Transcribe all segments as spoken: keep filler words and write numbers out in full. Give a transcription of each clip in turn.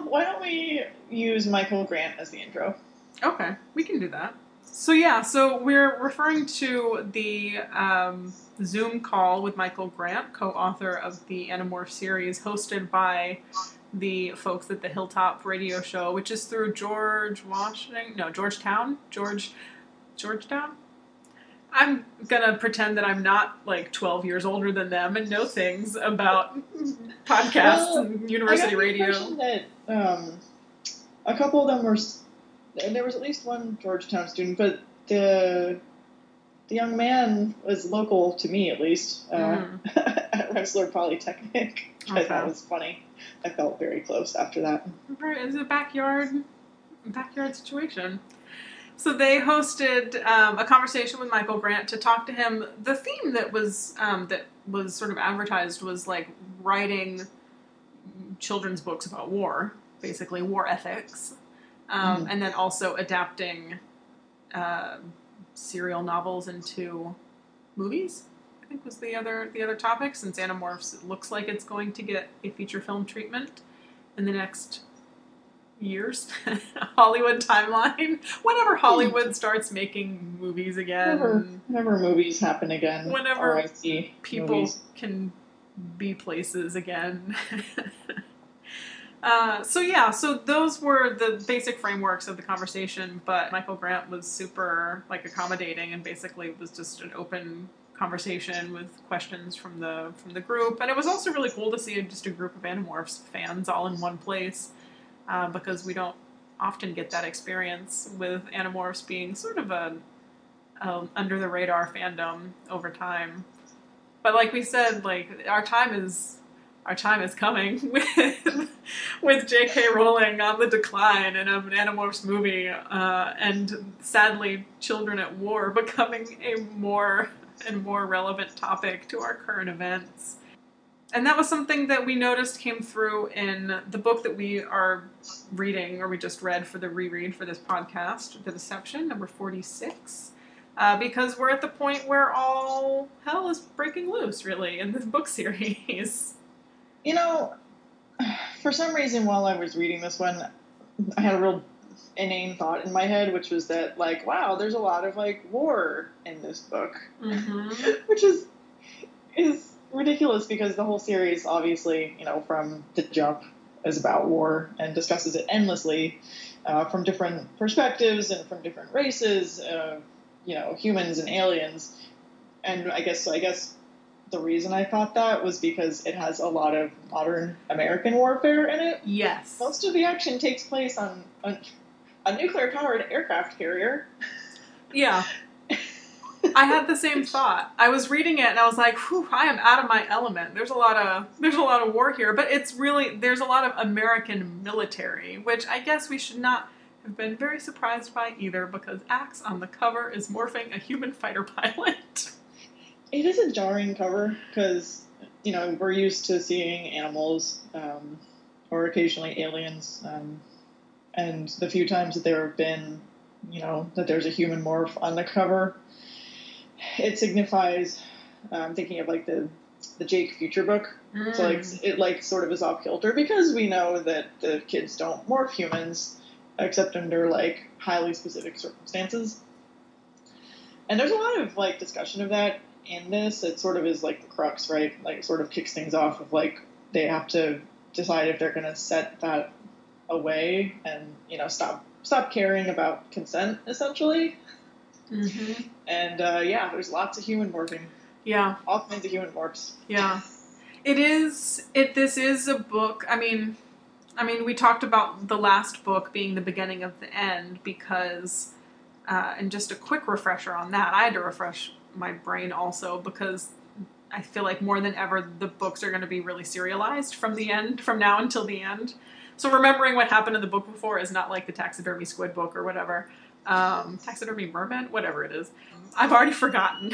why don't we use Michael Grant as the intro? Okay, we can do that. So yeah, so we're referring to the um, Zoom call with Michael Grant, co-author of the Animorph series, hosted by the folks at the Hilltop Radio Show, which is through George Washington, no, Georgetown, George, Georgetown. I'm gonna pretend that I'm not like twelve years older than them and know things about podcasts Well, and university I got the radio. impression that um, a couple of them were. There was at least one Georgetown student, but the the young man was local to me, at least, uh, mm. at Rensselaer Polytechnic, which okay. I thought was funny. I felt very close after that. Right, it's a backyard, backyard situation. So they hosted um, a conversation with Michael Grant to talk to him. The theme that was um, that was sort of advertised was like writing children's books about war, basically war ethics, um, mm-hmm. and then also adapting uh, serial novels into movies. I think was the other the other topic. Since Animorphs looks like it's going to get a feature film treatment in the next years, Hollywood timeline. Whenever Hollywood starts making movies again. Whenever, whenever movies happen again. Whenever R I C people movies. can be places again. uh, so yeah, so those were the basic frameworks of the conversation, but Michael Grant was super like accommodating and basically was just an open conversation with questions from the from the group. And it was also really cool to see just a group of Animorphs fans all in one place. Uh, because we don't often get that experience with Animorphs being sort of a, a under-the-radar fandom over time. But like we said, like our time is our time is coming with with J K Rowling on the decline and an Animorphs movie, uh, and sadly, children at war becoming a more and more relevant topic to our current events. And that was something that we noticed came through in the book that we are reading, or we just read for the reread for this podcast, The Deception, number forty-six. Uh, because we're at the point where all hell is breaking loose, really, in this book series. You know, for some reason while I was reading this one, I had a real inane thought in my head, which was that, like, wow, there's a lot of, like, war in this book. Mm-hmm. Which is is... ridiculous because the whole series, obviously, you know, from the jump, is about war and discusses it endlessly uh, from different perspectives and from different races, uh, you know, humans and aliens. And I guess so. I guess the reason I thought that was because it has a lot of modern American warfare in it. Yes, most of the action takes place on, on a nuclear-powered aircraft carrier. Yeah. I had the same thought. I was reading it and I was like, whew, I am out of my element. There's a lot of there's a lot of war here, but it's really there's a lot of American military, which I guess we should not have been very surprised by either, because Axe on the cover is morphing a human fighter pilot. It is a jarring cover because, you know, we're used to seeing animals um, or occasionally aliens, um, and the few times that there have been, you know, that there's a human morph on the cover, it signifies, I'm um, thinking of like the the Jake Future book. Mm. So like it like sort of is off kilter because we know that the kids don't morph humans except under like highly specific circumstances. And there's a lot of like discussion of that in this. It sort of is like the crux, right? Like it sort of kicks things off of like they have to decide if they're going to set that away and, you know, stop stop caring about consent essentially. Mm-hmm. And, uh, yeah, there's lots of human morphing. Yeah. All kinds of human morphs. Yeah. It is, it, this is a book, I mean, I mean, we talked about the last book being the beginning of the end because, uh, and just a quick refresher on that, I had to refresh my brain also because I feel like more than ever the books are going to be really serialized from the end, from now until the end. So remembering what happened in the book before is not like the taxidermy squid book or whatever. Um, taxidermy merman, whatever it is. I've already forgotten.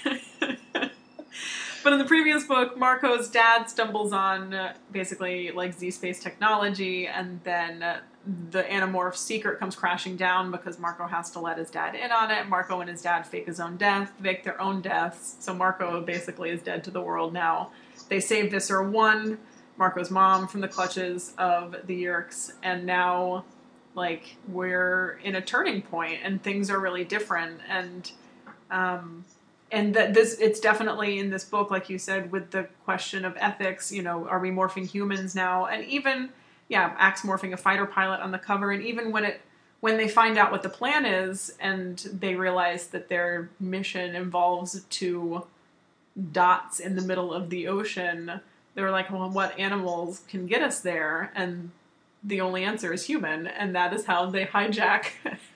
But in the previous book, Marco's dad stumbles on uh, basically like Z-Space technology, and then uh, the Animorph secret comes crashing down because Marco has to let his dad in on it. Marco and his dad fake his own death, fake their own deaths. So Marco basically is dead to the world now. They save Visser one Marco's mom from the clutches of the Yeerks, and now, like, we're in a turning point, and things are really different, and um, and that this it's definitely in this book, like you said, with the question of ethics. You know, are we morphing humans now? And even yeah, Axe morphing a fighter pilot on the cover, and even when it when they find out what the plan is, and they realize that their mission involves two dots in the middle of the ocean, they're like, well, what animals can get us there? And the only answer is human, and that is how they hijack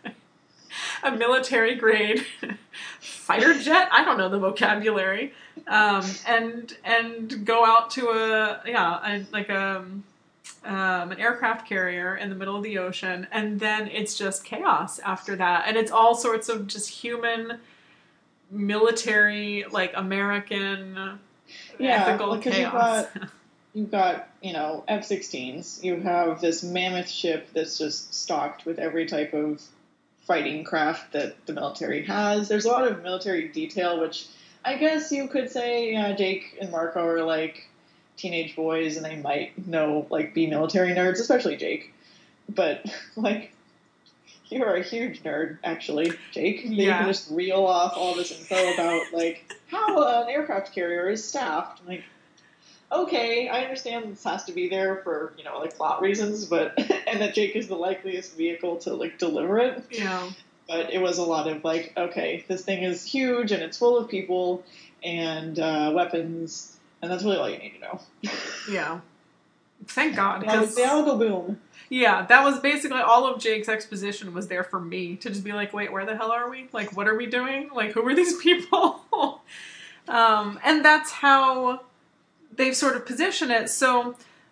a military-grade fighter jet. I don't know the vocabulary, um, and and go out to a yeah, a, like a um, an aircraft carrier in the middle of the ocean, and then it's just chaos after that, and it's all sorts of just human, military, like American, yeah, ethical because chaos. You've got, you've got, you know, F sixteens. You have this mammoth ship that's just stocked with every type of fighting craft that the military has. There's a lot of military detail, which I guess you could say, yeah, Jake and Marco are like teenage boys and they might know, like, be military nerds, especially Jake. But, like, you're a huge nerd, actually, Jake. That yeah. You can just reel off all this info about, like, how an aircraft carrier is staffed. Like, okay, I understand this has to be there for, you know, like, plot reasons, but, and that Jake is the likeliest vehicle to, like, deliver it. Yeah. But it was a lot of, like, okay, this thing is huge and it's full of people and uh, weapons, and that's really all you need to know. Yeah. Thank God. That was the algal boom. Yeah, that was basically all of Jake's exposition was there for me to just be like, wait, where the hell are we? Like, what are we doing? Like, who are these people? um, and that's how they've sort of positioned it. So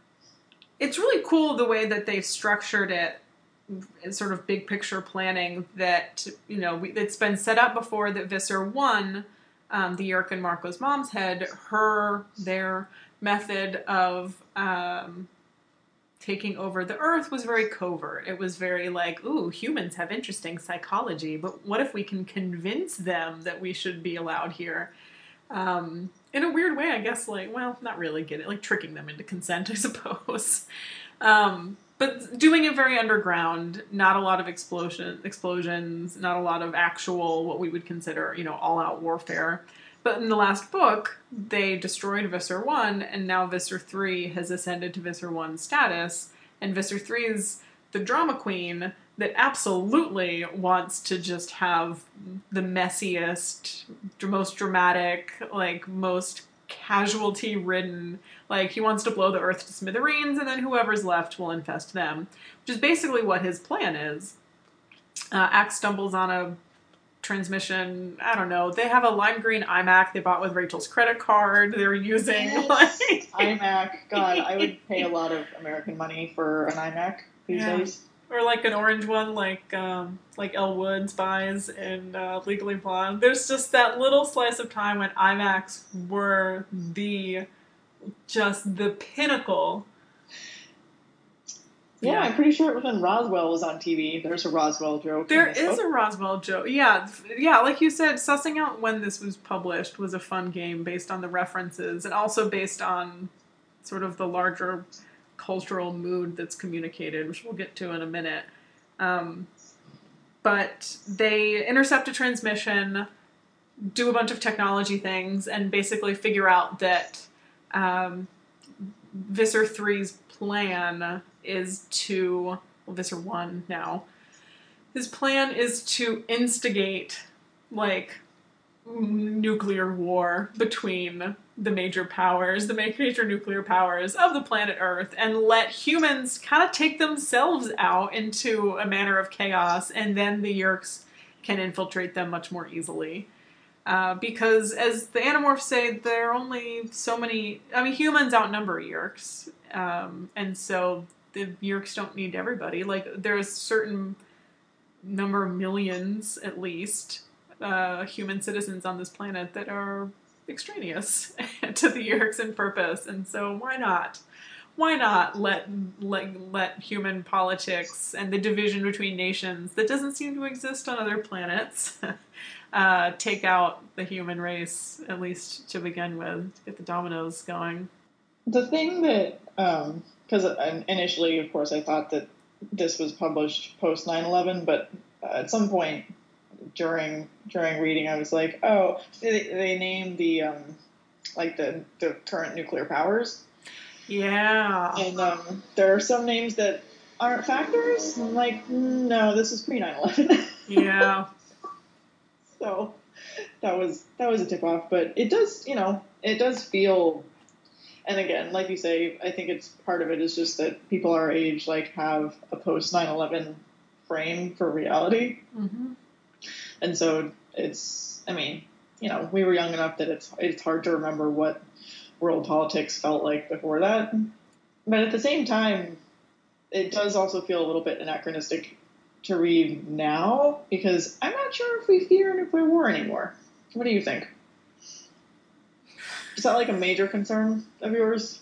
it's really cool the way that they've structured it in sort of big picture planning that, you know, we, it's been set up before that Visser won um, the Yeerk and Marco's mom's head. Her, their method of um, taking over the Earth was very covert. It was very like, ooh, humans have interesting psychology, but what if we can convince them that we should be allowed here? Um, in a weird way, I guess, like, well, not really get it, like tricking them into consent, I suppose. Um, but doing it very underground, not a lot of explosion, explosions, not a lot of actual, what we would consider, you know, all-out warfare. But in the last book, they destroyed Visser one, and now Visser three has ascended to Visser one status, and Visser three is the drama queen that absolutely wants to just have the messiest, most dramatic, like, most casualty-ridden, like, he wants to blow the Earth to smithereens, and then whoever's left will infest them, which is basically what his plan is. Uh, Axe stumbles on a transmission, I don't know, they have a lime green iMac they bought with Rachel's credit card they're using. Yes. Like... iMac, God, I would pay a lot of American money for an iMac these yeah. days. Or like an orange one, like um, like Elle Woods buys in uh, Legally Blonde. There's just that little slice of time when iMacs were the, just the pinnacle. Yeah, yeah, I'm pretty sure it was when Roswell was on T V. There's a Roswell joke. There is book. a Roswell joke. Yeah, yeah, like you said, sussing out when this was published was a fun game based on the references and also based on sort of the larger cultural mood that's communicated, which we'll get to in a minute. Um, but they intercept a transmission, do a bunch of technology things, and basically figure out that um, Visser three's plan is to, well, Visser one now, his plan is to instigate, like, nuclear war between the major powers, the major nuclear powers of the planet Earth, and let humans kind of take themselves out into a manner of chaos, and then the Yeerks can infiltrate them much more easily. Uh, because, as the Animorphs say, there are only so many... I mean, humans outnumber Yeerks, um, and so the Yeerks don't need everybody. Like, there's a certain number of millions, at least, uh, human citizens on this planet that are extraneous to the Yeerks in purpose, and so why not? Why not let, let let human politics and the division between nations that doesn't seem to exist on other planets uh, take out the human race, at least to begin with, to get the dominoes going? the thing that, because um, initially, of course, I thought that this was published post nine eleven, but uh, at some point during during reading, I was like, oh, they, they named the um, like the the current nuclear powers. Yeah. And um, there are some names that aren't factors. I'm like, no, this is pre nine eleven. Yeah. So that was that was a tip off, but it does, you know, it does feel. And again, like you say, I think it's part of it is just that people our age like have a post nine eleven frame for reality, mm-hmm. and so it's. I mean, you know, we were young enough that it's it's hard to remember what world politics felt like before that, but at the same time, it does also feel a little bit anachronistic to read now because I'm not sure if we fear a nuclear war anymore. What do you think? Is that like a major concern of yours?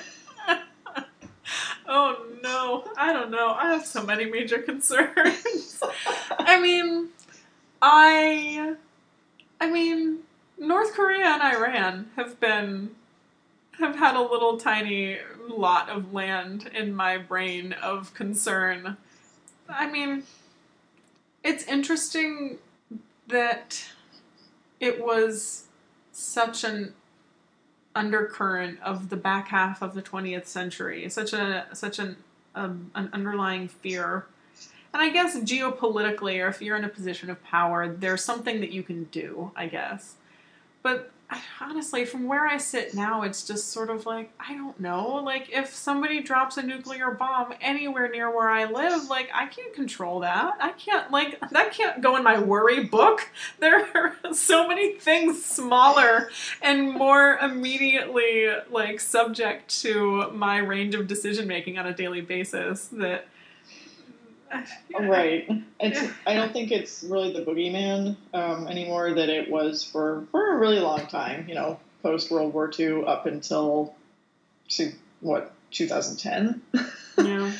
Oh no, I don't know. I have so many major concerns. I mean, I, I mean, North Korea and Iran have been, have had a little tiny lot of land in my brain of concern. I mean, it's interesting that it was such an undercurrent of the back half of the twentieth century, such a such an um, an underlying fear. And I guess geopolitically, or if you're in a position of power, there's something that you can do, I guess. But honestly, from where I sit now, it's just sort of like, I don't know. Like, if somebody drops a nuclear bomb anywhere near where I live, like, I can't control that. I can't, like, that can't go in my worry book. There are so many things smaller and more immediately, like, subject to my range of decision making on a daily basis that. Yeah. Right. It's. I don't think it's really the boogeyman um, anymore that it was for, for a really long time. You know, post World War Two up until, to, what, two thousand ten? Yeah.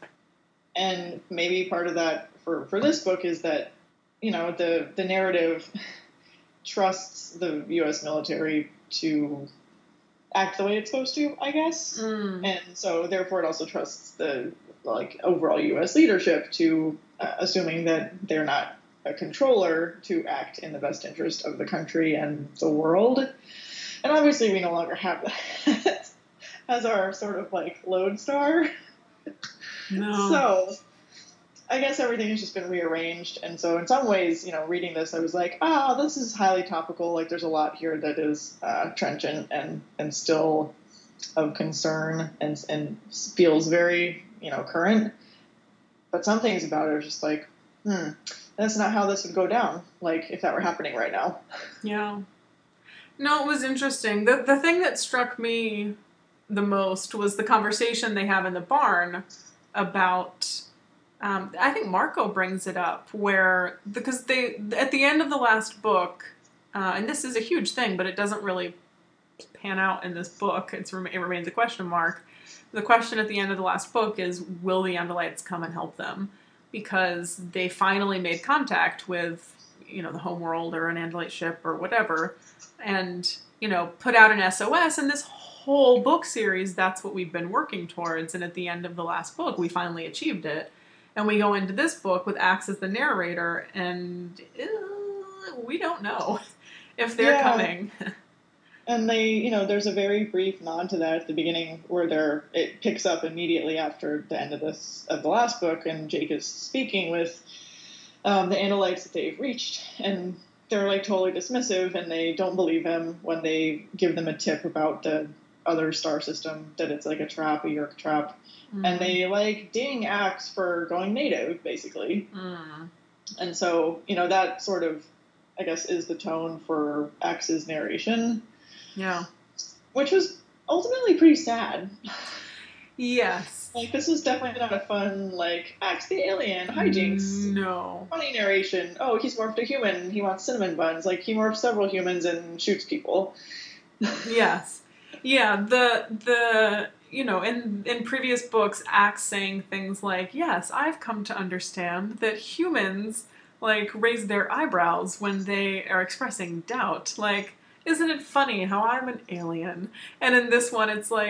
And maybe part of that for, for this book is that, you know, the, the narrative trusts the U S military to act the way it's supposed to, I guess. Mm. And so therefore it also trusts the like overall U S leadership to, uh, assuming that they're not a controller, to act in the best interest of the country and the world. And obviously we no longer have that as our sort of like lodestar. No. So I guess everything has just been rearranged. And so in some ways, you know, reading this, I was like, oh, this is highly topical. Like there's a lot here that is uh, trenchant and, and still of concern and, and feels very, you know, current. But some things about it are just like, hmm, that's not how this would go down. Like if that were happening right now. Yeah. No, it was interesting. The the thing that struck me the most was the conversation they have in the barn about, um, I think Marco brings it up, where, because they, at the end of the last book, uh, and this is a huge thing, but it doesn't really pan out in this book, it's, it remains a question mark. The question at the end of the last book is, will the Andalites come and help them? Because they finally made contact with, you know, the homeworld or an Andalite ship or whatever, and, you know, put out an S O S, and this whole book series, that's what we've been working towards, and at the end of the last book, we finally achieved it. And we go into this book with Axe as the narrator, and uh, we don't know if they're yeah. coming. And they, you know, there's a very brief nod to that at the beginning where they're, it picks up immediately after the end of this, of the last book, and Jake is speaking with um, the Andalites that they've reached, and they're like totally dismissive, and they don't believe him when they give them a tip about the other star system, that it's like a trap, a Yerk trap. Mm. And they like ding Axe for going native, basically. Mm. And so, you know, that sort of, I guess, is the tone for Axe's narration. Yeah. Which was ultimately pretty sad. Yes. Like, this was definitely not a fun, like, Axe the alien, hijinks. No. Funny narration. Oh, he's morphed a human, he wants cinnamon buns. Like, he morphs several humans and shoots people. Yes. Yeah, the, the, you know, in, in previous books, Axe saying things like, yes, I've come to understand that humans, like, raise their eyebrows when they are expressing doubt. Like, isn't it funny how I'm an alien? And in this one, it's like,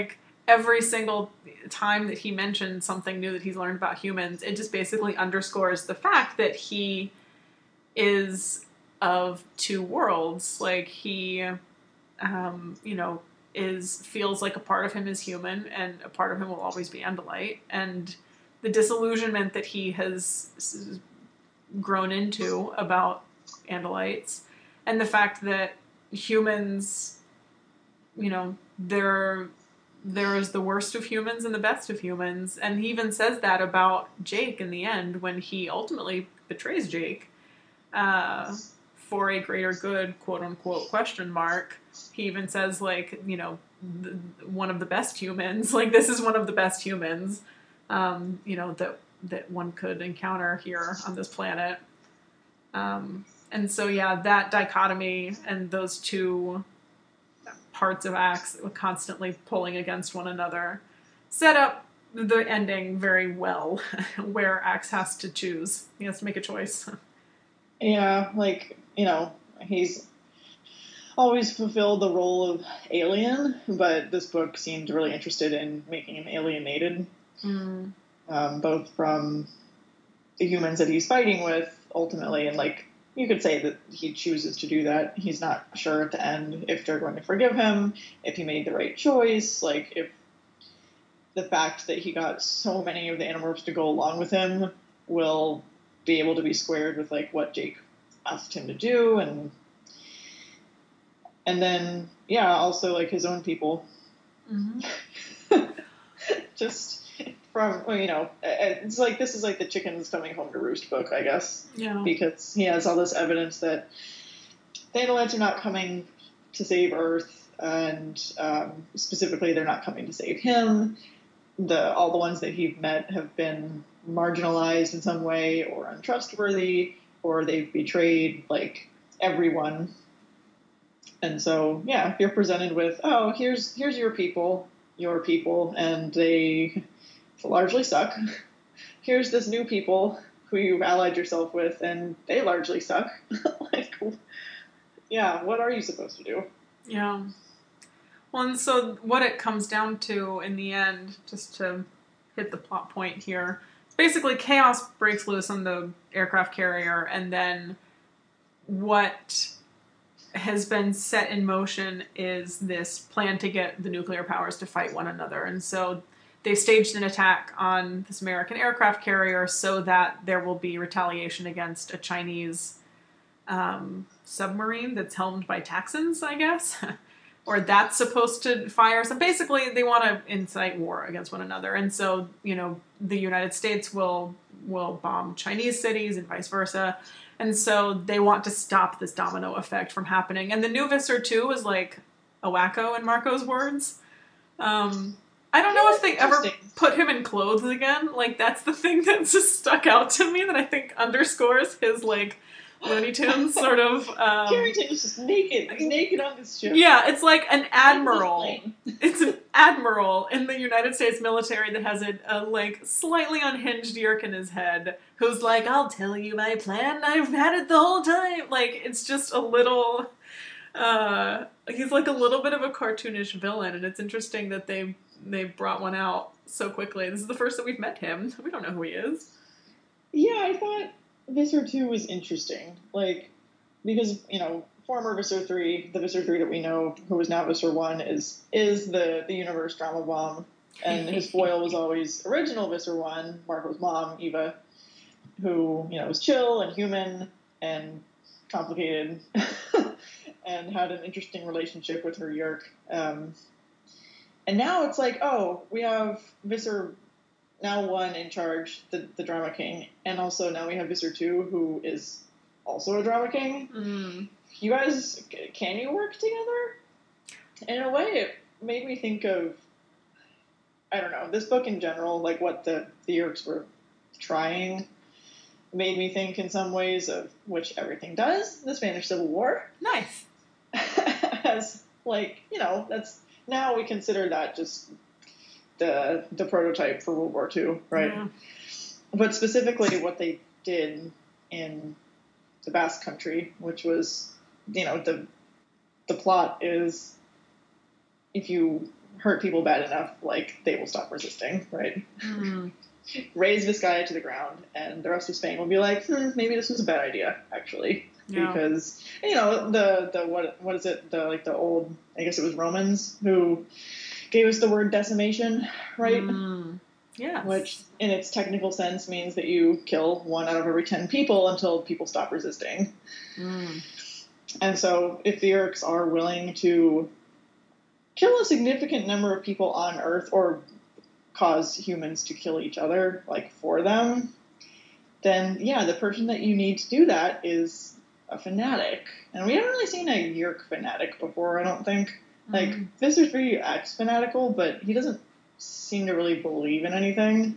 every single time that he mentioned something new that he's learned about humans, it just basically underscores the fact that he is of two worlds. Like, he, um, you know, is feels like a part of him is human and a part of him will always be Andalite. And the disillusionment that he has grown into about Andalites, and the fact that humans, you know, they're there is the worst of humans and the best of humans. And he even says that about Jake in the end when he ultimately betrays Jake uh, for a greater good, quote unquote, question mark. He even says, like, you know, the, one of the best humans, like, this is one of the best humans, um, you know, that, that one could encounter here on this planet. Um, and so, yeah, that dichotomy and those two parts of Axe constantly pulling against one another set up the ending very well, where Axe has to choose. He has to make a choice. Yeah, like, you know, he's always fulfilled the role of alien, but this book seemed really interested in making him alienated, mm. um, both from the humans that he's fighting with, ultimately, and, like, you could say that he chooses to do that. He's not sure at the end if they're going to forgive him, if he made the right choice, like, if the fact that he got so many of the Animorphs to go along with him will be able to be squared with, like, what Jake asked him to do, and and then, yeah, also, like, his own people. Mm-hmm. Just from, you know, it's like, this is like the chickens coming home to roost book, I guess. Yeah. Because he has all this evidence that the Andalites are not coming to save Earth, and um, specifically they're not coming to save him. The all the ones that he's met have been marginalized in some way, or untrustworthy, or they've betrayed, like, everyone. And so, yeah, if you're presented with, oh, here's here's your people, your people, and they largely suck. Here's this new people who you've allied yourself with, and they largely suck. Like, yeah, what are you supposed to do? Yeah. Well, and so what it comes down to in the end, just to hit the plot point here, basically chaos breaks loose on the aircraft carrier, and then what has been set in motion is this plan to get the nuclear powers to fight one another. And so they staged an attack on this American aircraft carrier so that there will be retaliation against a Chinese um, submarine that's helmed by Texans, I guess. Or that's supposed to fire some. Basically, they want to incite war against one another. And so, you know, the United States will will bomb Chinese cities and vice versa. And so they want to stop this domino effect from happening. And the new Visser two is like a wacko, in Marco's words. Um, I don't know Yeah, if they ever put him in clothes again. Like, that's the thing that just stuck out to me that I think underscores his, like, Looney Tunes sort of... Um, Carrington is just naked. He's naked on this ship. Yeah, it's like an admiral. It's an admiral in the United States military that has a, a, like, slightly unhinged yerk in his head who's like, I'll tell you my plan, I've had it the whole time. Like, it's just a little... Uh, he's like a little bit of a cartoonish villain, and it's interesting that they they brought one out so quickly. This is the first that we've met him. We don't know who he is. Yeah, I thought Visser two was interesting. Like, because, you know, former Visser three, the Visser three that we know, who is now Visser one, is is the, the universe drama bomb. And his foil was always original Visser one, Marco's mom, Eva, who, you know, was chill and human and complicated and had an interesting relationship with her Yerk. Um, and now it's like, oh, we have Visser now one in charge, the, the Drama King, and also now we have Visser two, who is also a Drama King. Mm. You guys, can you work together? And in a way, it made me think of, I don't know, this book in general, like what the, the Yerks were trying, made me think in some ways of, which everything does, the Spanish Civil War. Nice. As, like, you know, that's, now we consider that just the the prototype for World War Two, right? Yeah. But specifically what they did in the Basque Country, which was, you know, the the plot is, if you hurt people bad enough, like, they will stop resisting, right? Mm-hmm. Raise Vizcaya to the ground, and the rest of Spain will be like, hmm, maybe this was a bad idea, actually. Yeah. Because, you know, the, the what what is it, the like the old, I guess it was Romans, who gave us the word decimation, right? Mm. Yes. Which, in its technical sense, means that you kill one out of every ten people until people stop resisting. Mm. And so, if the Yeerks are willing to kill a significant number of people on Earth, or cause humans to kill each other, like, for them, then, yeah, the person that you need to do that is a fanatic. And we haven't really seen a Yeerk fanatic before, I don't think. Mm. Like, Visser three acts fanatical, but he doesn't seem to really believe in anything.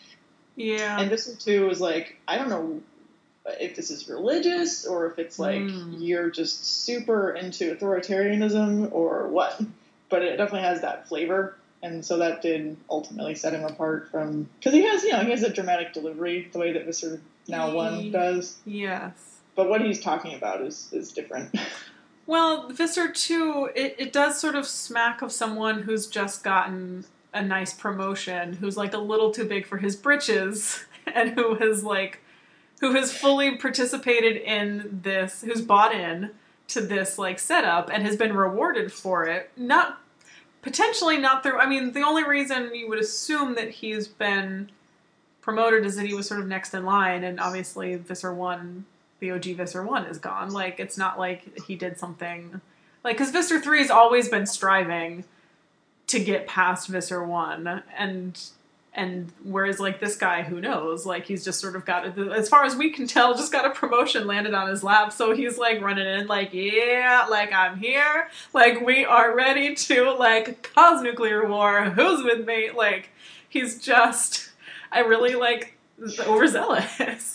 Yeah. And Visser two is like, I don't know if this is religious, or if it's like, mm. you're just super into authoritarianism, or what. But it definitely has that flavor. And so that did ultimately set him apart from... Because he has, you know, he has a dramatic delivery, the way that Visser Now one does. Yes. But what he's talking about is, is different. Well, Visser two, it, it does sort of smack of someone who's just gotten a nice promotion, who's, like, a little too big for his britches, and who has, like, who has fully participated in this, who's bought in to this, like, setup, and has been rewarded for it. Not... Potentially not through... I mean, the only reason you would assume that he's been promoted is that he was sort of next in line, and obviously Visser one, the O G Visser one is gone. Like, it's not like he did something... Like, because Visser three has always been striving to get past Visser one, and... And whereas, like, this guy, who knows? Like, he's just sort of got, as far as we can tell, just got a promotion landed on his lap. So he's, like, running in, like, yeah, like, I'm here. Like, we are ready to, like, cause nuclear war. Who's with me? Like, he's just, I really, like, overzealous.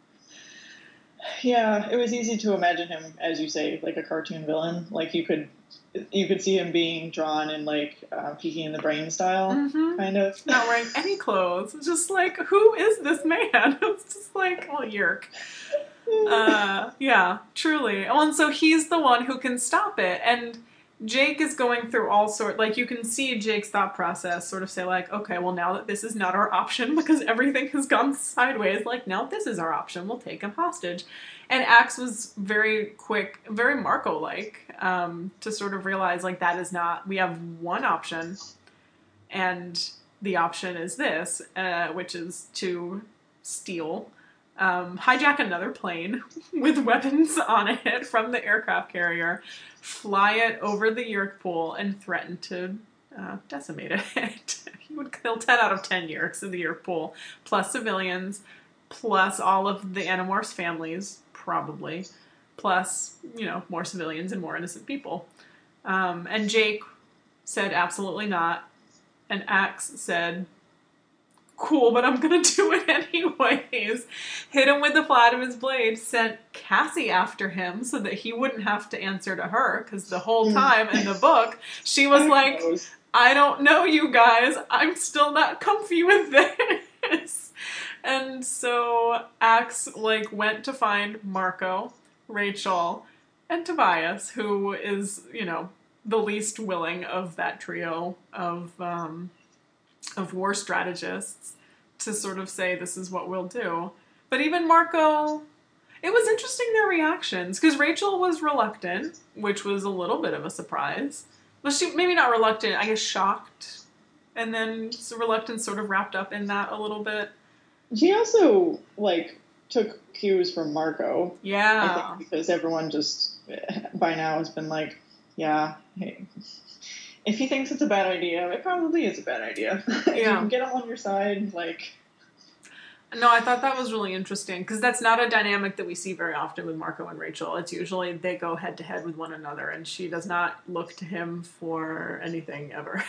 Yeah, it was easy to imagine him, as you say, like a cartoon villain. Like, you could... You could see him being drawn in, like, uh, Peaky in the Brain style, mm-hmm. kind of. Not wearing any clothes. It's just like, who is this man? It's just like, well, Yeerk. Uh, yeah, truly. Oh, and so he's the one who can stop it. And Jake is going through all sorts... Like, you can see Jake's thought process sort of say, like, okay, well, now that this is not our option because everything has gone sideways, like, now this is our option. We'll take him hostage. And Axe was very quick, very Marco-like, um, to sort of realize, like, that is not... We have one option, and the option is this, uh, which is to steal, um, hijack another plane with weapons on it from the aircraft carrier, fly it over the Yeerk pool, and threaten to uh, decimate it. He would kill ten out of ten Yeerks in the Yeerk pool, plus civilians, plus all of the Animorphs' families, probably, plus, you know, more civilians and more innocent people. Um, and Jake said absolutely not, and Axe said, cool, but I'm gonna do it anyways. Hit him with the flat of his blade, sent Cassie after him so that he wouldn't have to answer to her, because the whole time in the book, she was like, I don't know you guys, I'm still not comfy with this. And so Axe, like, went to find Marco, Rachel, and Tobias, who is, you know, the least willing of that trio of um, of war strategists, to sort of say, this is what we'll do. But even Marco, it was interesting, their reactions, because Rachel was reluctant, which was a little bit of a surprise. Well, she, maybe not reluctant, I guess shocked, and then reluctance sort of wrapped up in that a little bit. She also, like, took cues from Marco. Yeah. I think because everyone just, by now, has been like, yeah, hey, if he thinks it's a bad idea, it probably is a bad idea. Yeah. If you can get him on your side, like... No, I thought that was really interesting, because that's not a dynamic that we see very often with Marco and Rachel. It's usually they go head-to-head with one another, and she does not look to him for anything ever.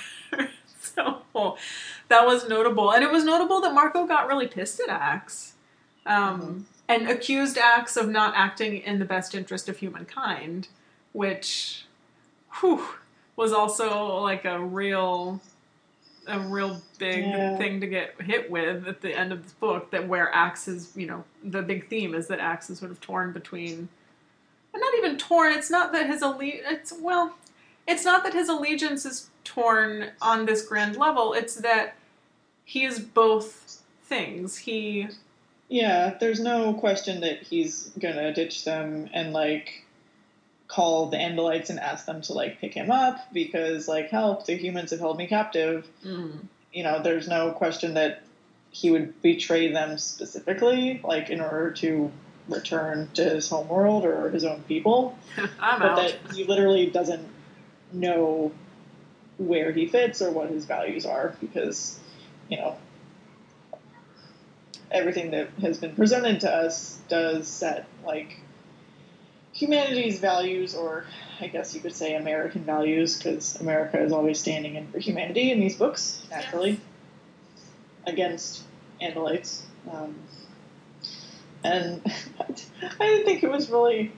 So that was notable. And it was notable that Marco got really pissed at Axe, um, mm-hmm. and accused Axe of not acting in the best interest of humankind, which whew, was also like a real... a real big yeah. thing to get hit with at the end of this book, that where Axe is, you know, the big theme is that Axe is sort of torn between, and not even torn, it's not that his elite, it's, well, it's not that his allegiance is torn on this grand level, it's that he is both things. He... Yeah, there's no question that he's gonna ditch them and, like, call the Andalites and ask them to, like, pick him up because, like, help, the humans have held me captive. Mm. You know, there's no question that he would betray them specifically, like, in order to return to his homeworld or his own people. I'm but out. that he literally doesn't know where he fits or what his values are because, you know, everything that has been presented to us does set, like, humanity's values, or I guess you could say American values, because America is always standing in for humanity in these books, naturally, yes. against Andalites. Um, and I didn't think it was really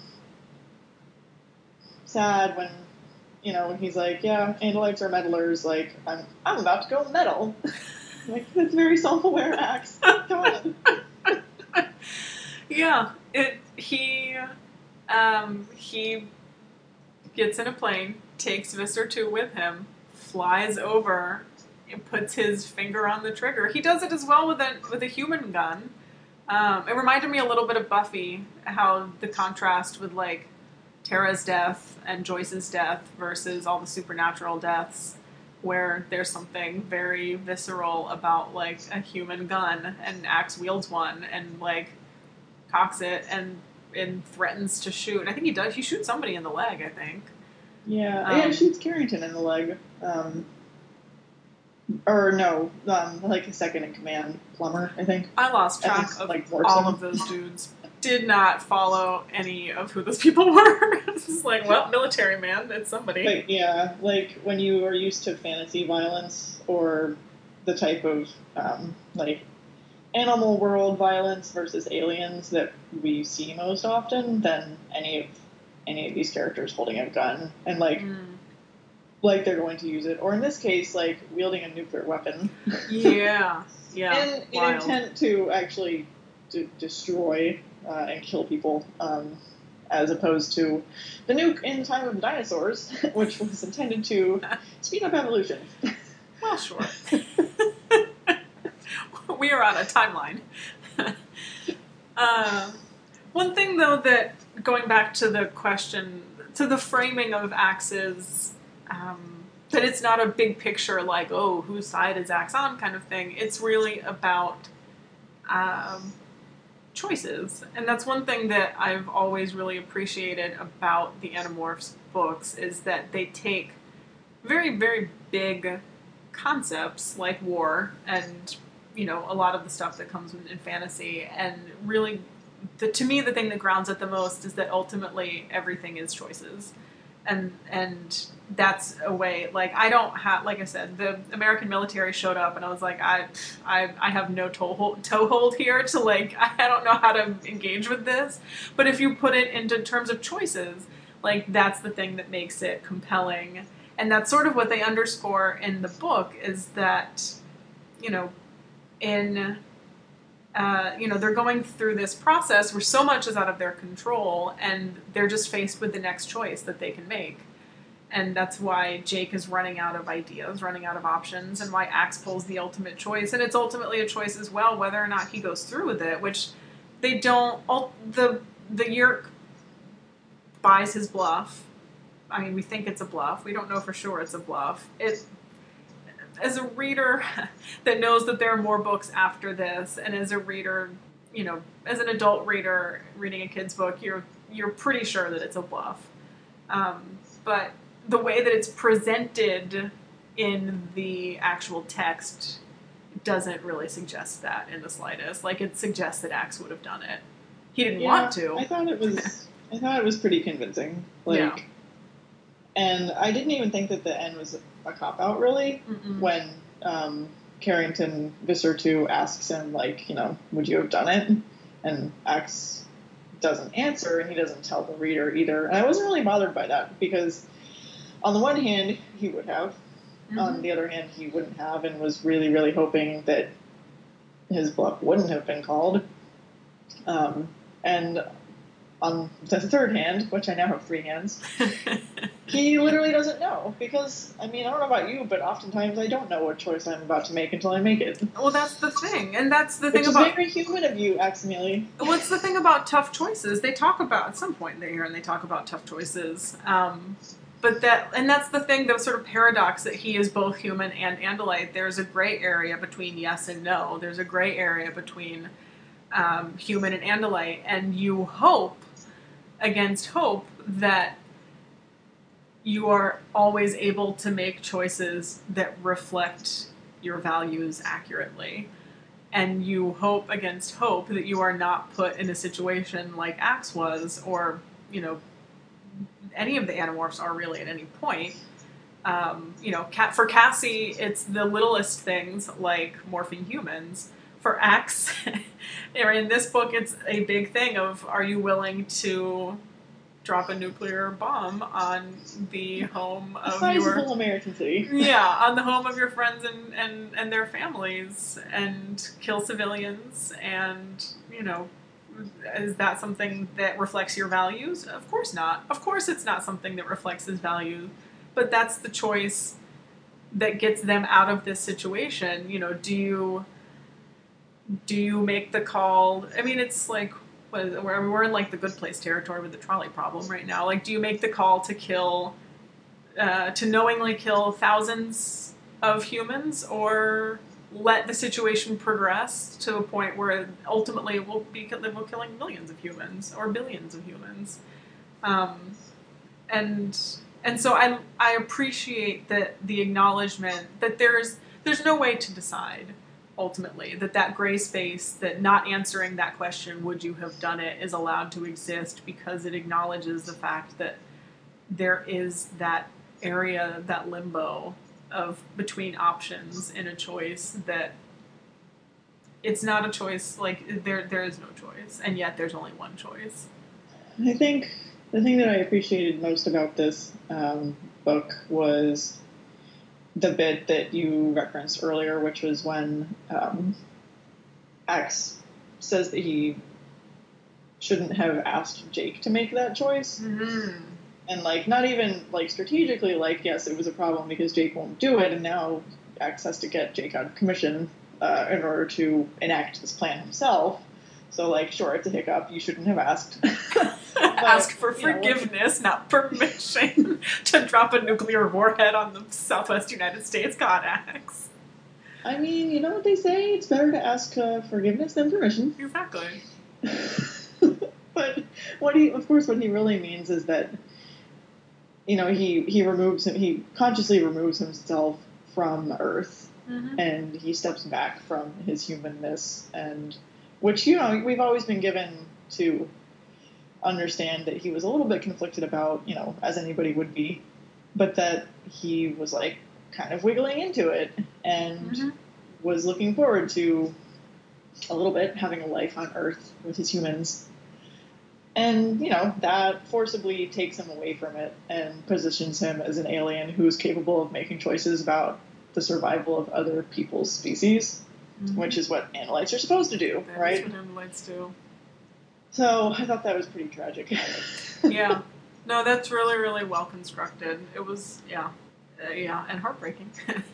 sad when, you know, when he's like, yeah, Andalites are meddlers, like, I'm, I'm about to go meddle. Like, that's very self-aware Ax. Come on. Yeah, it, he, um, he gets in a plane, takes Visser two with him, flies over, and puts his finger on the trigger. He does it as well with a, with a human gun. Um, it reminded me a little bit of Buffy, how the contrast with, like, Tara's death and Joyce's death versus all the supernatural deaths, where there's something very visceral about, like, a human gun, and Ax wields one, and, like, cocks it, and, and threatens to shoot. And I think he does. He shoots somebody in the leg, I think. Yeah, Um, yeah, he shoots Carrington in the leg. Um, or no, um, like a second in command, Plummer, I think. I lost track Just, of like, all him. of those dudes. Did not follow any of who those people were. It's like, well, military man, it's somebody. But yeah, like when you are used to fantasy violence or the type of um, like animal world violence versus aliens that we see most often, then any of any of these characters holding a gun and like mm. like they're going to use it, or in this case, like wielding a nuclear weapon. Yeah, yeah. And in intent to actually d- destroy. Uh, and kill people, um, as opposed to the nuke in Time of the Dinosaurs, which was intended to speed up evolution. Well, sure. We are on a timeline. uh, one thing, though, that, going back to the question, to the framing of Ax's, um, that it's not a big picture, like, oh, whose side is Ax on kind of thing. It's really about... Um, choices. And that's one thing that I've always really appreciated about the Animorphs books, is that they take very, very big concepts like war and, you know, a lot of the stuff that comes in fantasy, and really, the, to me, the thing that grounds it the most is that ultimately everything is choices. And and that's a way, like, I don't have, like I said, the American military showed up, and I was like, I I, I have no toehold, toehold here to, like, I don't know how to engage with this. But if you put it into terms of choices, like, that's the thing that makes it compelling. And that's sort of what they underscore in the book, is that, you know, in... Uh, you know, they're going through this process where so much is out of their control, and they're just faced with the next choice that they can make. And that's why Jake is running out of ideas, running out of options, and why Ax pulls the ultimate choice. And it's ultimately a choice as well whether or not he goes through with it, which they don't... The, the Yeerk buys his bluff. I mean, we think it's a bluff. We don't know for sure it's a bluff. It... As a reader that knows that there are more books after this, and as a reader, you know, as an adult reader reading a kid's book, you're you're pretty sure that it's a bluff. Um, but the way that it's presented in the actual text doesn't really suggest that in the slightest. Like, it suggests that Ax would have done it. He didn't yeah, want to. I thought it was. I thought it was pretty convincing. Like, yeah. And I didn't even think that the end was a cop-out, really, Mm-mm. when um, Carrington Visser two asks him, like, you know, would you have done it? And Ax doesn't answer, and he doesn't tell the reader either. And I wasn't really bothered by that, because on the one hand, he would have. Mm-hmm. On the other hand, he wouldn't have, and was really, really hoping that his bluff wouldn't have been called. Um, and on the third hand, which I now have three hands, he literally doesn't know. Because, I mean, I don't know about you, but oftentimes I don't know what choice I'm about to make until I make it. Well, that's the thing. And that's the Which thing about... Which is very human of you, Aximili. What's the thing about tough choices? They talk about, at some point in here, and they talk about tough choices. Um, but that, and that's the thing, the sort of paradox that he is both human and Andalite. There's a gray area between yes and no. There's a gray area between um, human and Andalite. And you hope, against hope, that you are always able to make choices that reflect your values accurately. And you hope against hope that you are not put in a situation like Ax was, or, you know, any of the Animorphs are really at any point. Um, you know, for Cassie, it's the littlest things like morphing humans. For Ax, in this book, it's a big thing of, are you willing to drop a nuclear bomb on the home of a your... sizable American city. Yeah, on the home of your friends and, and, and their families, and kill civilians, and, you know, is that something that reflects your values? Of course not. Of course it's not something that reflects his value, but that's the choice that gets them out of this situation. You know, do you... Do you make the call? I mean, it's like, what is it? We're, we're in like the Good Place territory with the trolley problem right now. Like, do you make the call to kill, uh, to knowingly kill thousands of humans, or let the situation progress to a point where ultimately we'll be we'll killing millions of humans or billions of humans? Um, and and so I I appreciate that the acknowledgement that there's there's no way to decide. Ultimately, that that gray space, that not answering that question, would you have done it, is allowed to exist because it acknowledges the fact that there is that area, that limbo of between options in a choice, that it's not a choice, like there there is no choice, and yet there's only one choice. I think the thing that I appreciated most about this um, book was the bit that you referenced earlier, which was when um, Ax says that he shouldn't have asked Jake to make that choice. Mm-hmm. And, like, not even, like, strategically, like, yes, it was a problem because Jake won't do it, and now Ax has to get Jake out of commission uh, in order to enact this plan himself. So, like, sure, it's a hiccup. You shouldn't have asked. But, ask for forgiveness, know, not permission to drop a nuclear warhead on the southwest United States. God, Ax. I mean, you know what they say? It's better to ask uh, forgiveness than permission. Exactly. But what he, of course, what he really means is that, you know, he, he removes him, he consciously removes himself from Earth, mm-hmm. and he steps back from his humanness, and which, you know, we've always been given to understand that he was a little bit conflicted about, you know, as anybody would be, but that he was, like, kind of wiggling into it, and mm-hmm. was looking forward to a little bit having a life on Earth with his humans. And, you know, that forcibly takes him away from it and positions him as an alien who's capable of making choices about the survival of other people's species, mm-hmm. which is what Andalites are supposed to do, that right? That's what Andalites do. So I thought that was pretty tragic. Yeah. No, that's really, really well constructed. It was, yeah. Uh, yeah, and heartbreaking.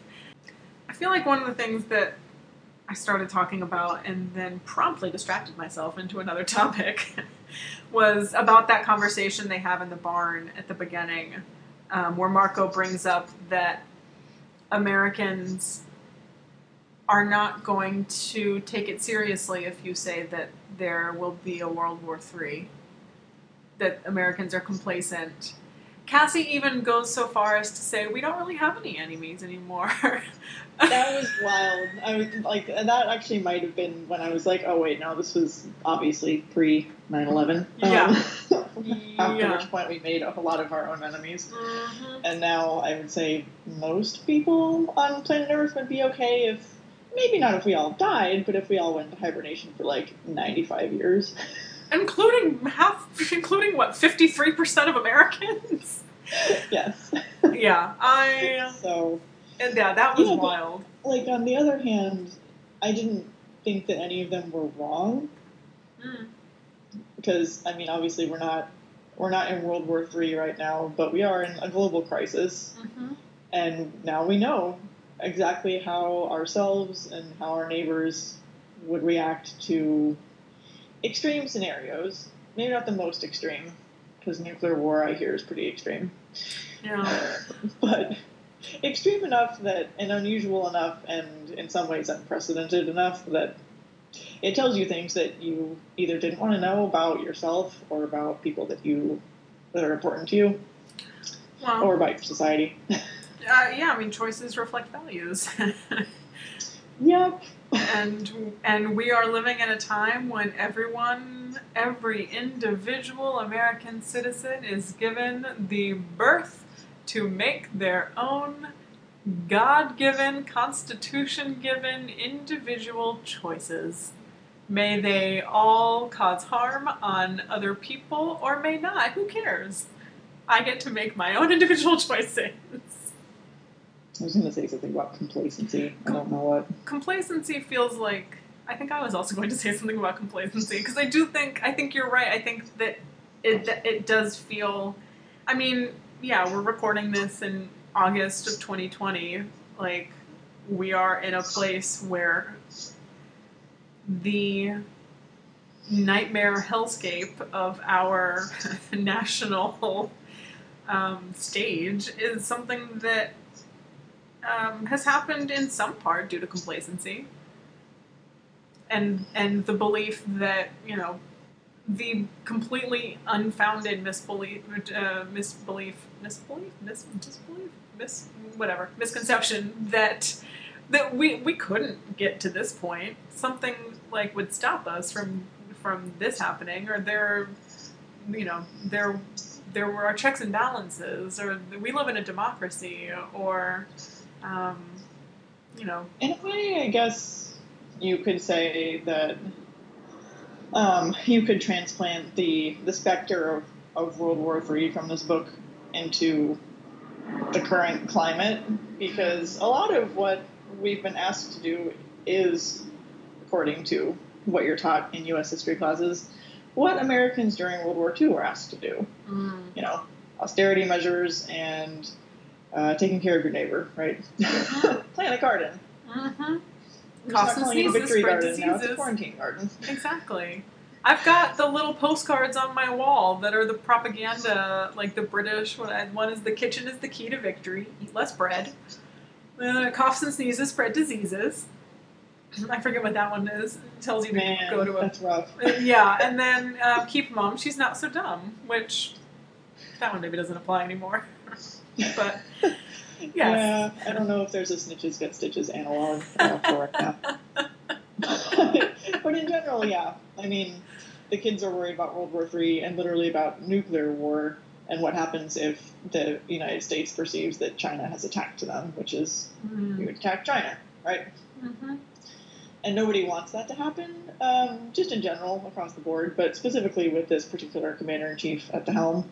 I feel like one of the things that I started talking about and then promptly distracted myself into another topic was about that conversation they have in the barn at the beginning, um, where Marco brings up that Americans are not going to take it seriously if you say that there will be a World War Three, that Americans are complacent. Cassie even goes so far as to say, we don't really have any enemies anymore. That was wild. I was like, that actually might have been when I was like, oh wait, no, this was obviously pre nine eleven. Yeah. Um, after yeah. which point we made a lot of our own enemies. Mm-hmm. And now I would say most people on planet Earth would be okay if, maybe not if we all died, but if we all went into hibernation for like ninety-five years. Including half, including what, fifty-three percent of Americans? Yes. Yeah, I... So... And yeah, that was yeah, wild. But, like, on the other hand, I didn't think that any of them were wrong. Mm. because I mean, obviously, we're not we're not in World War Three right now, but we are in a global crisis, Mm-hmm. and now we know exactly how ourselves and how our neighbors would react to extreme scenarios. Maybe not the most extreme, because nuclear war, I hear, is pretty extreme. Yeah. But extreme enough that, and unusual enough, and in some ways unprecedented enough that it tells you things that you either didn't want to know about yourself or about people that you that are important to you, Well, or about your society. uh, yeah, I mean, choices reflect values. Yep. and and we are living in a time when everyone, every individual American citizen is given the birth to make their own God-given, Constitution-given individual choices. May they all cause harm on other people, or may not. Who cares? I get to make my own individual choices. I was going to say something about complacency. I don't know what. Complacency feels like... I think I was also going to say something about complacency, because I do think... I think you're right. I think that it, it does feel... I mean, yeah, we're recording this in August of twenty twenty. Like, we are in a place where the nightmare hellscape of our national um, stage is something that um, has happened in some part due to complacency and and the belief that, you know, the completely unfounded misbelief, uh, misbelief, misbelief, mis, disbelief, mis, whatever, misconception that that we we couldn't get to this point. Something like would stop us from from this happening, or there, you know, there there were our checks and balances, or we live in a democracy, or um, you know. In a way, I guess you could say that um, you could transplant the the specter of, of World War Three from this book into the current climate, because a lot of what we've been asked to do is, according to what you're taught in U S history classes, what Americans during World War Two were asked to do. Mm. You know, austerity measures and uh, taking care of your neighbor, right? Plant a garden. Mm-hmm. It's not calling it a victory garden diseases. now, it's a quarantine garden. Exactly. I've got the little postcards on my wall that are the propaganda, like the British. One is the kitchen is the key to victory. Eat less bread. Uh, coughs and sneezes spread diseases. I forget what that one is. It tells you to Man, go to a... that's rough. Yeah, and then uh, keep mum. She's not so dumb, which that one maybe doesn't apply anymore. But yes. Yeah, I don't know if there's a snitches get stitches analog uh, for it now. But in general, yeah. I mean, the kids are worried about World War Three and literally about nuclear war and what happens if the United States perceives that China has attacked them, which is Mm. we would attack China, right? Mm-hmm. And nobody wants that to happen, um, just in general, across the board, but specifically with this particular commander-in-chief at the helm.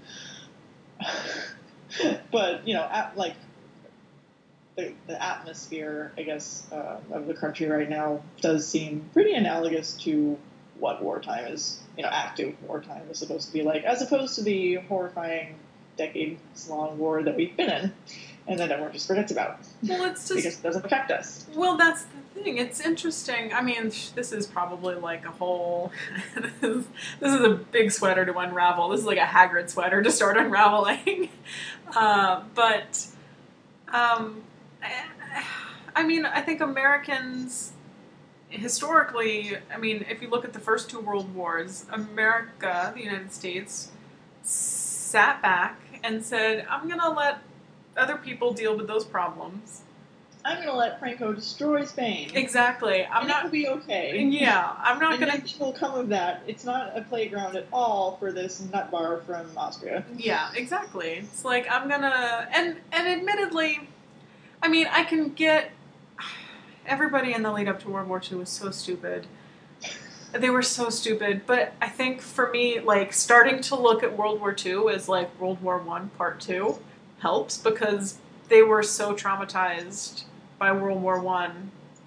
But, you know, at, like, the, the atmosphere, I guess, uh, of the country right now does seem pretty analogous to what wartime is, you know, active wartime is supposed to be like, as opposed to the horrifying decades-long war that we've been in, and that everyone just forgets about. Well, it's just... because it doesn't affect us. Well, that's the thing. It's interesting. I mean, this is probably like a whole... this, is, this is a big sweater to unravel. This is like a Hagrid sweater to start unraveling. uh, but, um, I, I mean, I think Americans... Historically, I mean, if you look at the first two world wars, America, the United States, sat back and said, I'm going to let other people deal with those problems. I'm going to let Franco destroy Spain. Exactly. I'm and not... it'll be okay. Yeah, I'm not going to... nothing will come of that. It's not a playground at all for this nut bar from Austria. Yeah, exactly. It's like, I'm going to... And, and admittedly, I mean, I can get... Everybody in the lead up to World War Two was so stupid. They were so stupid. But I think for me, like, starting to look at World War Two as, like, World War One Part Two helps, because they were so traumatized by World War One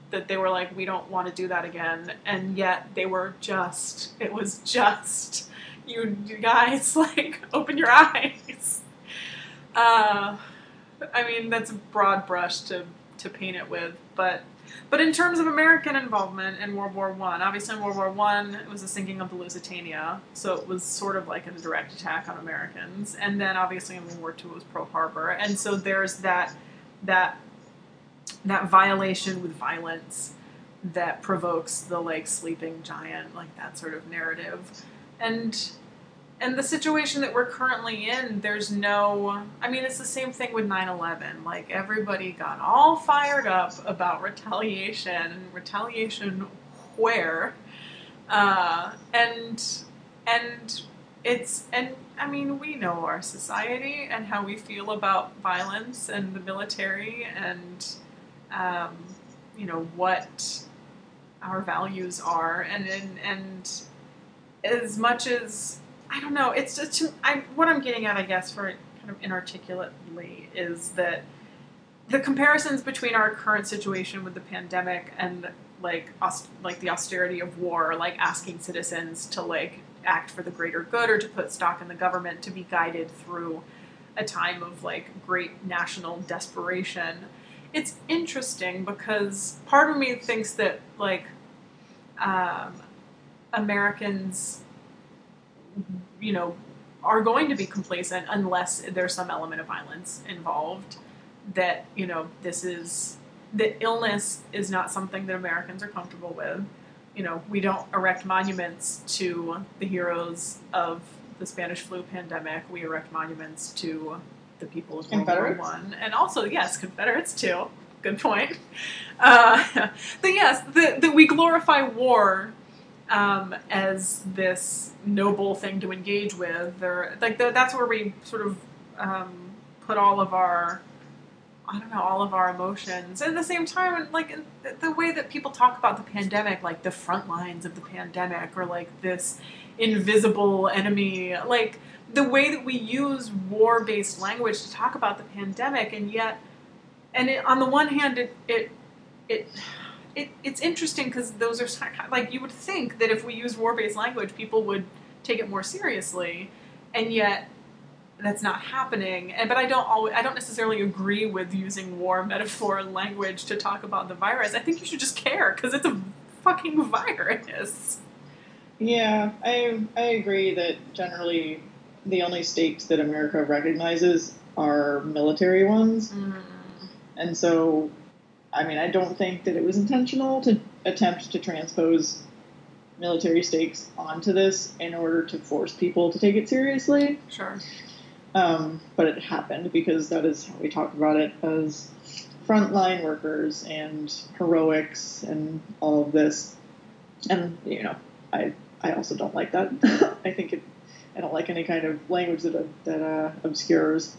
that they were like, we don't want to do that again, and yet they were just, it was just, you, you guys, like, open your eyes. Uh, I mean, that's a broad brush to, to paint it with, but but in terms of American involvement in World War One, obviously in World War One, it was the sinking of the Lusitania, so it was sort of like a direct attack on Americans, and then obviously in World War Two it was Pearl Harbor, and so there's that that that violation with violence that provokes the, like, sleeping giant, like, that sort of narrative. And and the situation that we're currently in, there's no, I mean, it's the same thing with nine eleven. Like, everybody got all fired up about retaliation, retaliation where? Uh, and, and it's, and I mean, we know our society and how we feel about violence and the military and, um, you know, what our values are. And, and, and as much as, I don't know, it's just, I, what I'm getting at, I guess, for kind of inarticulately, is that the comparisons between our current situation with the pandemic and, like, aus- like the austerity of war, like asking citizens to, like, act for the greater good or to put stock in the government to be guided through a time of, like, great national desperation. It's interesting because part of me thinks that, like, um, Americans, you know, are going to be complacent unless there's some element of violence involved. That, you know, this is, that illness is not something that Americans are comfortable with. You know, we don't erect monuments to the heroes of the Spanish flu pandemic. We erect monuments to the people of World War One. And also, yes, Confederates too. Good point. Uh, but yes, that the, we glorify war Um, as this noble thing to engage with, or like the, that's where we sort of um, put all of our, I don't know, all of our emotions. And at the same time, like the, the way that people talk about the pandemic, like the front lines of the pandemic, or like this invisible enemy, like the way that we use war-based language to talk about the pandemic, and yet, and it, on the one hand, it it it. It, it's interesting because those are, like, you would think that if we use war-based language, people would take it more seriously, and yet that's not happening. And but I don't always, I don't necessarily agree with using war metaphor language to talk about the virus. I think you should just care because it's a fucking virus. Yeah, I I agree that generally the only stakes that America recognizes are military ones, mm. and so. I mean, I don't think that it was intentional to attempt to transpose military stakes onto this in order to force people to take it seriously. Sure. Um, but it happened because that is how we talk about it as frontline workers and heroics and all of this. And, you know, I I also don't like that. I think it, I don't like any kind of language that, that uh, obscures.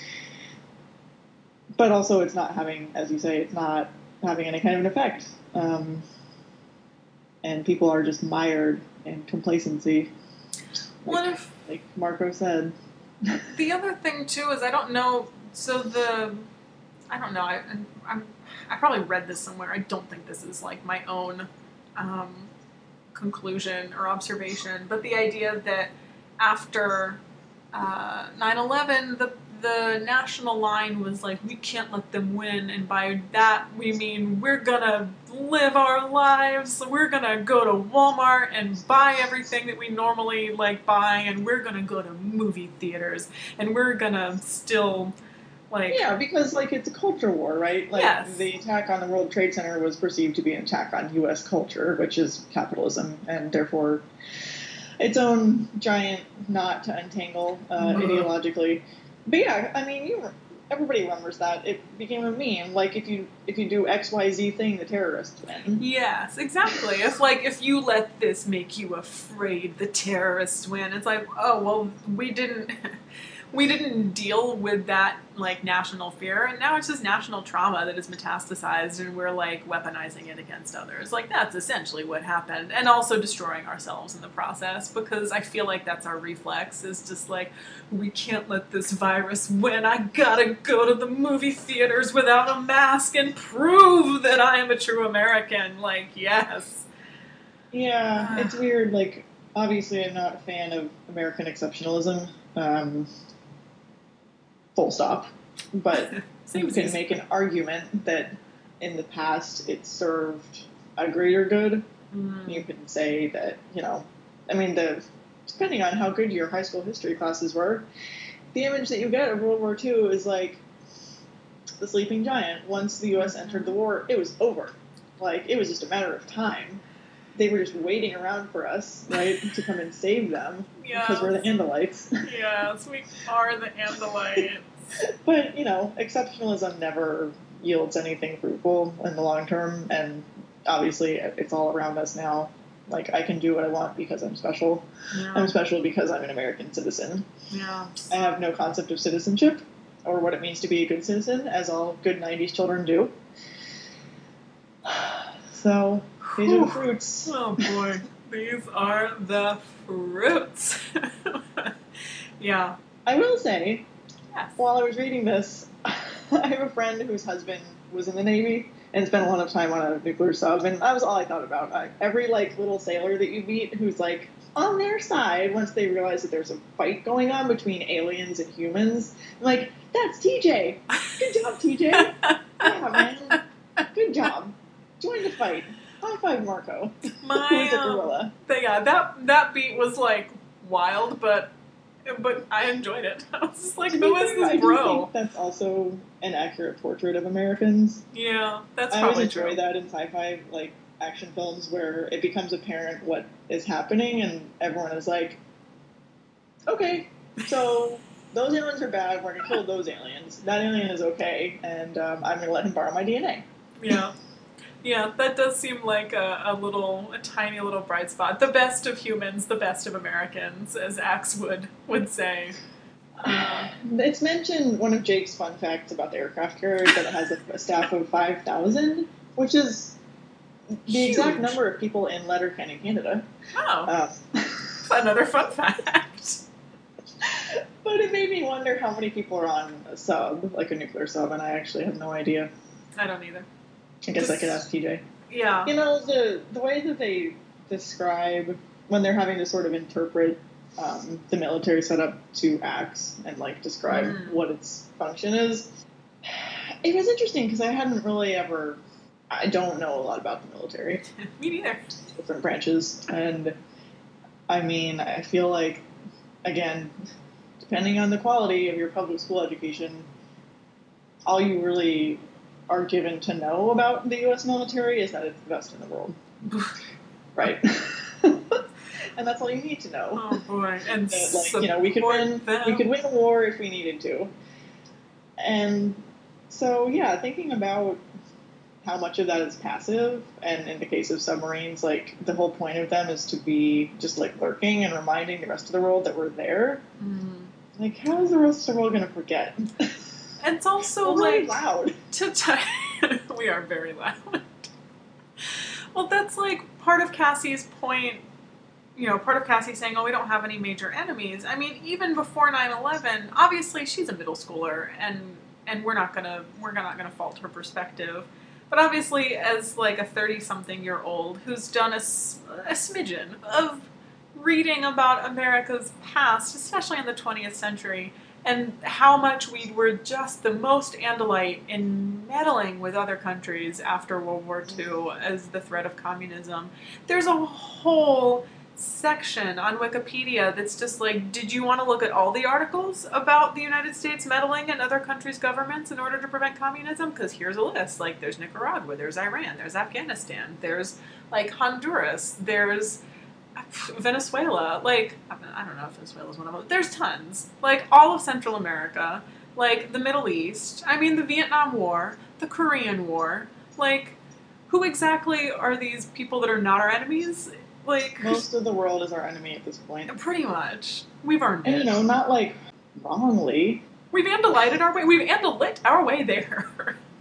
But also it's not having, as you say, it's not having any kind of an effect. Um, and people are just mired in complacency. What like, if... Like Marco said. The other thing, too, is I don't know... So the... I don't know. I, I'm, I probably read this somewhere. I don't think this is, like, my own um, conclusion or observation. But the idea that after uh, nine eleven, the the national line was like, we can't let them win, and by that we mean we're gonna live our lives, we're gonna go to Walmart and buy everything that we normally, like, buy, and we're gonna go to movie theaters, and we're gonna still, like... Yeah, because, like, it's a culture war, right? Like, yes. The attack on the World Trade Center was perceived to be an attack on U S culture, which is capitalism, and therefore its own giant knot to untangle uh, mm-hmm. ideologically. But yeah, I mean, you everybody remembers that. It became a meme. Like, if you if you do X Y Z thing, the terrorists win. Yes, exactly. If, like, if you let this make you afraid, the terrorists win. It's like, oh, well, we didn't... we didn't deal with that, like, national fear, and now it's just national trauma that is metastasized, and we're, like, weaponizing it against others. Like, that's essentially what happened, and also destroying ourselves in the process, because I feel like that's our reflex, is just like, we can't let this virus win, I gotta go to the movie theaters without a mask and prove that I am a true American. Like, yes. Yeah, it's weird, like, obviously I'm not a fan of American exceptionalism, um... full stop. But you can make an argument that in the past it served a greater good. Mm. You can say that, you know, I mean, the depending on how good your high school history classes were, the image that you get of World War Two is like the sleeping giant. Once the U S entered the war, it was over. Like, it was just a matter of time. They were just waiting around for us, right, to come and save them. Yes. Because we're the Andalites. Yes, we are the Andalites. But, you know, exceptionalism never yields anything fruitful in the long term, and obviously it's all around us now. Like, I can do what I want because I'm special. Yeah. I'm special because I'm an American citizen. Yeah. I have no concept of citizenship or what it means to be a good citizen, as all good nineties children do. So, these Whew. are the fruits. Oh, boy. These are the fruits. Yeah. I will say, yes. while I was reading this, I have a friend whose husband was in the Navy and spent a lot of time on a nuclear sub, and that was all I thought about. I, every, like, little sailor that you meet who's, like, on their side once they realize that there's a fight going on between aliens and humans, I'm like, that's T J! Good job, T J! Yeah, man. Good job. Join the fight. High five, Marco. My, who's a gorilla. Um, but yeah, that, that beat was, like, wild, but... But I enjoyed it. I was just like, who is this I bro? do think that's also an accurate portrait of Americans. Yeah, that's I probably always enjoy true. that in sci-fi, like, action films where it becomes apparent what is happening and everyone is like, okay, so those aliens are bad, we're going to kill those aliens. That alien is okay, and um, I'm going to let him borrow my D N A. Yeah. Yeah, that does seem like a, a little, a tiny little bright spot. The best of humans, the best of Americans, as Axe would, would say. Uh, it's mentioned, one of Jake's fun facts about the aircraft carrier, that it has a, a staff of five thousand, which is the Huge. exact number of people in Letterkenny, Canada. Oh. Uh, Another fun fact. But it made me wonder how many people are on a sub, like a nuclear sub, and I actually have no idea. I don't either. I guess Just, I could ask T J. Yeah. You know, the the way that they describe when they're having to sort of interpret um, the military setup to Axe and, like, describe mm. what its function is, it was interesting because I hadn't really ever... I don't know a lot about the military. Me neither. Different branches. And, I mean, I feel like, again, depending on the quality of your public school education, all you really... are given to know about the U S military is that it's the best in the world. Right. And that's all you need to know. Oh boy. And that, like, you know, we could win them. we could win a war if we needed to. And so, yeah, thinking about how much of that is passive, and in the case of submarines, like, the whole point of them is to be just, like, lurking and reminding the rest of the world that we're there. Mm. Like, how is the rest of the world going to forget? And it's also, we're like, really loud. To t- we are very loud. Well, that's, like, part of Cassie's point, you know, part of Cassie saying, oh, we don't have any major enemies. I mean, even before nine eleven, obviously she's a middle schooler, and and we're not gonna, we're not gonna fault her perspective. But obviously, as, like, a thirty-something-year-old who's done a, a smidgen of reading about America's past, especially in the twentieth century, and how much we were just the most Andalite in meddling with other countries after World War Two as the threat of communism. There's a whole section on Wikipedia that's just like, did you want to look at all the articles about the United States meddling in other countries' governments in order to prevent communism? Because here's a list. Like, there's Nicaragua, there's Iran, there's Afghanistan, there's, like, Honduras, there's Venezuela, like, I don't know if Venezuela's one of them. There's tons. Like, all of Central America, like, the Middle East, I mean, the Vietnam War, the Korean War, like, who exactly are these people that are not our enemies? Like, most of the world is our enemy at this point. Pretty much. We've earned and, it. And, you know, not, like, wrongly. We've Andalited our way. We've Andalit our way there.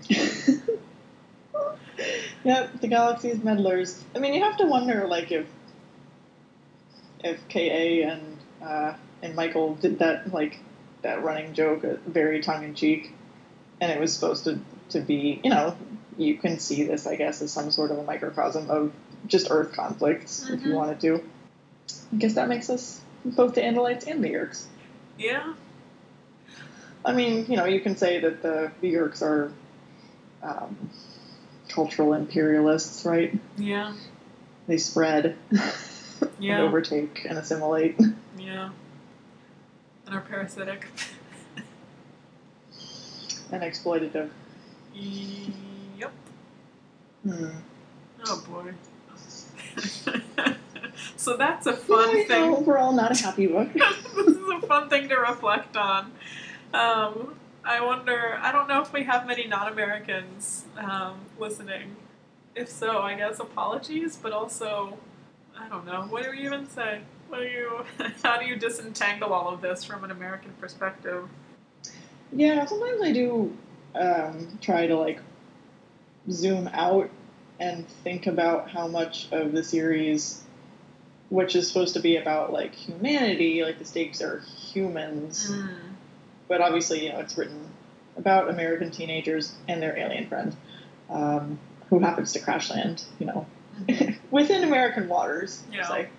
Yep, the galaxy's meddlers. I mean, you have to wonder, like, if if K A and uh, and Michael did that, like, that running joke, uh, very tongue in cheek, and it was supposed to to be, you know, you can see this, I guess, as some sort of a microcosm of just Earth conflicts, mm-hmm. if you wanted to. I guess that makes us both the Andalites and the Yeerks. Yeah. I mean, you know, you can say that the, the Yeerks are um, cultural imperialists, right? Yeah. They spread yeah. and overtake and assimilate. Yeah. And are parasitic. And exploitative. Yep. Hmm. Oh boy. So that's a fun yeah, thing. Know, overall, not a happy book. This is a fun thing to reflect on. Um, I wonder, I don't know if we have many non-Americans um, listening. If so, I guess apologies, but also, I don't know, what do we even say? What do you, how do you disentangle all of this from an American perspective? Yeah, sometimes I do um, try to, like, zoom out and think about how much of the series, which is supposed to be about, like, humanity, like, the stakes are humans, mm. but obviously, you know, it's written about American teenagers and their alien friend, um, who happens to crash land, you know, mm-hmm. within American waters, yeah. say.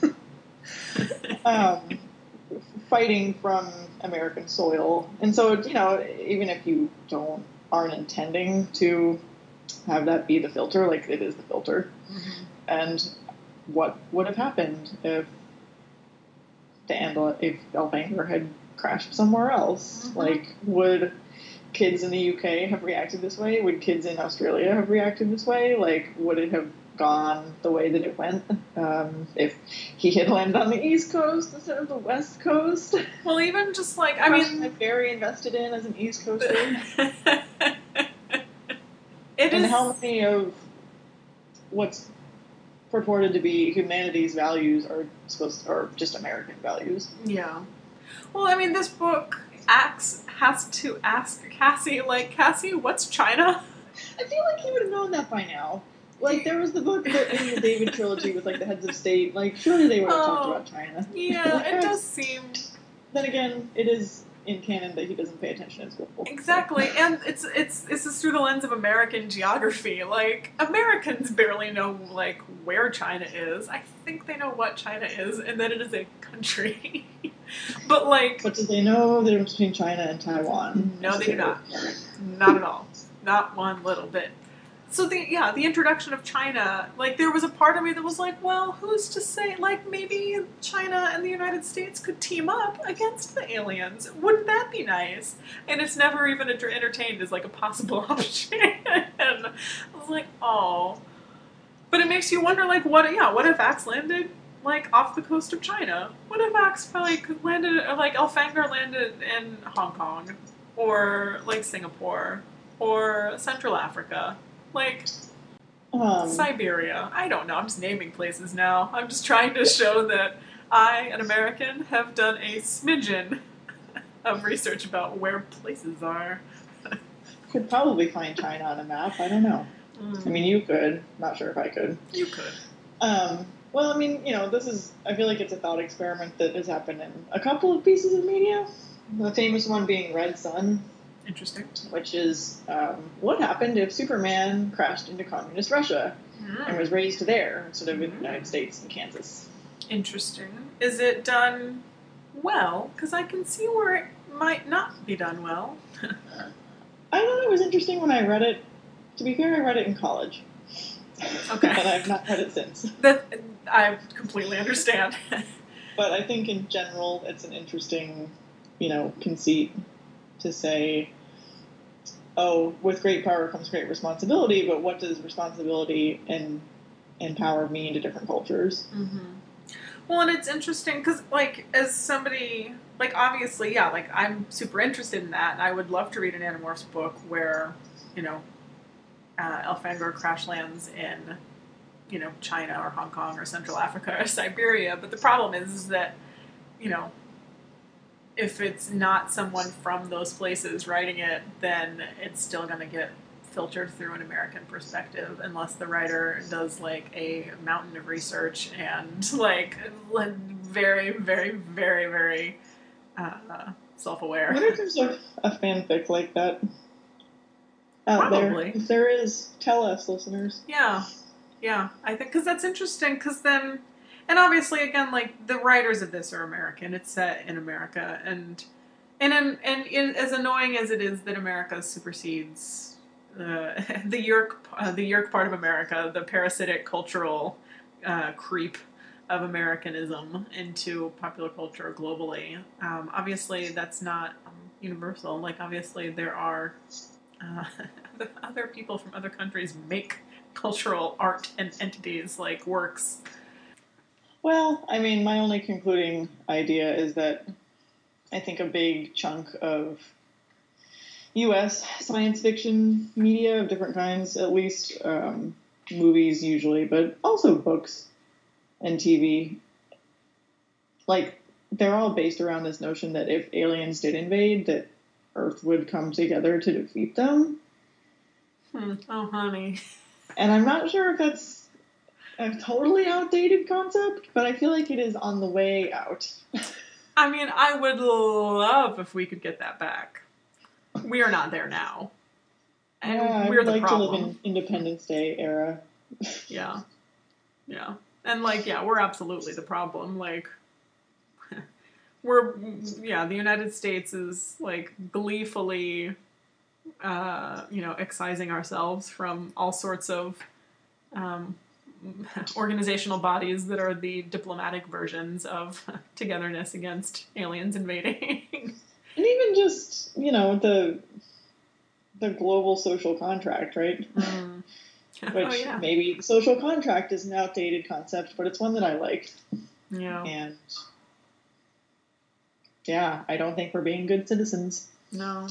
um, fighting from American soil. And so, you know, even if you don't, aren't intending to have that be the filter, like it is the filter. Mm-hmm. And what would have happened if the Andal- if Elfangor had crashed somewhere else? Mm-hmm. Like, would kids in the U K have reacted this way? Would kids in Australia have reacted this way? Like, would it have gone the way that it went um, if he had landed on the East Coast instead of the West Coast? Well, even just like, I mean... I'm very invested in as an East Coaster. it and is... how many of what's purported to be humanity's values are supposed to, are just American values? Yeah. Well, I mean, this book acts, has to ask Cassie, like, Cassie, what's China? I feel like he would have known that by now. Like, there was the book that in the David trilogy with, like, the heads of state. Like, surely they would have oh, talked about China. Yeah, like, it does seem... Then again, it is in canon that he doesn't pay attention in school. Exactly, so. and it's it's this is through the lens of American geography. Like, Americans barely know, like, where China is. I think they know what China is, and that it is a country. But, like... But do they know the difference between China and Taiwan? No, they do not. Not at all. Not one little bit. So, the yeah, the introduction of China, like, there was a part of me that was like, well, who's to say, like, maybe China and the United States could team up against the aliens. Wouldn't that be nice? And it's never even entertained as, like, a possible option. And I was like, oh. But it makes you wonder, like, what, yeah, what if Axe landed, like, off the coast of China? What if Axe, like, landed, or, like, Elfangor landed in Hong Kong? Or, like, Singapore? Or Central Africa? Like, um, Siberia. I don't know. I'm just naming places now. I'm just trying to show that I, an American, have done a smidgen of research about where places are. Could probably find China on a map. I don't know. Mm. I mean, you could. Not sure if I could. You could. Um, well, I mean, you know, this is... I feel like it's a thought experiment that has happened in a couple of pieces of media. The famous one being Red Sun. Interesting. Which is, um, what happened if Superman crashed into communist Russia mm. and was raised there instead of in the United States and Kansas? Interesting. Is it done well? Because I can see where it might not be done well. I thought it was interesting when I read it. To be fair, I read it in college. Okay. And I've not read it since. That I completely understand. But I think in general, it's an interesting, you know, conceit to say, oh, with great power comes great responsibility, but what does responsibility and, and power mean to different cultures? Mm-hmm. Well, and it's interesting because, like, as somebody, like, obviously, yeah, like, I'm super interested in that, and I would love to read an Animorphs book where, you know, uh, Elfangor crash lands in, you know, China or Hong Kong or Central Africa or Siberia, but the problem is, is that, you know, if it's not someone from those places writing it, then it's still going to get filtered through an American perspective unless the writer does like a mountain of research and like very, very, very, very uh, self-aware. I wonder if there's a, a fanfic like that out Probably. there. If there is, tell us, listeners. Yeah, yeah. I think because that's interesting. Because then, and obviously, again, like the writers of this are American. It's set in America, and and in, and in, as annoying as it is that America supersedes uh, the York, uh, the York part of America, the parasitic cultural uh, creep of Americanism into popular culture globally. Um, obviously, that's not um, universal. Like, obviously, there are. Uh, other people from other countries make cultural art and entities like works. Well, I mean, my only concluding idea is that I think a big chunk of U S science fiction media of different kinds, at least um, movies usually, but also books and T V, like, they're all based around this notion that if aliens did invade, that Earth would come together to defeat them. Hmm. Oh, honey. And I'm not sure if that's a totally outdated concept, but I feel like it is on the way out. I mean, I would love if we could get that back. We are not there now. And yeah, we're I'd the like problem. to live in Independence Day era. Yeah. Yeah. And, like, yeah, we're absolutely the problem. Like, we're, yeah, the United States is, like, gleefully, uh, you know, excising ourselves from all sorts of um, organizational bodies that are the diplomatic versions of togetherness against aliens invading. And even just, you know, the the global social contract, right? Mm. Which oh, yeah. maybe the social contract is an outdated concept, but it's one that I like. Yeah. And yeah, I don't think we're being good citizens. No.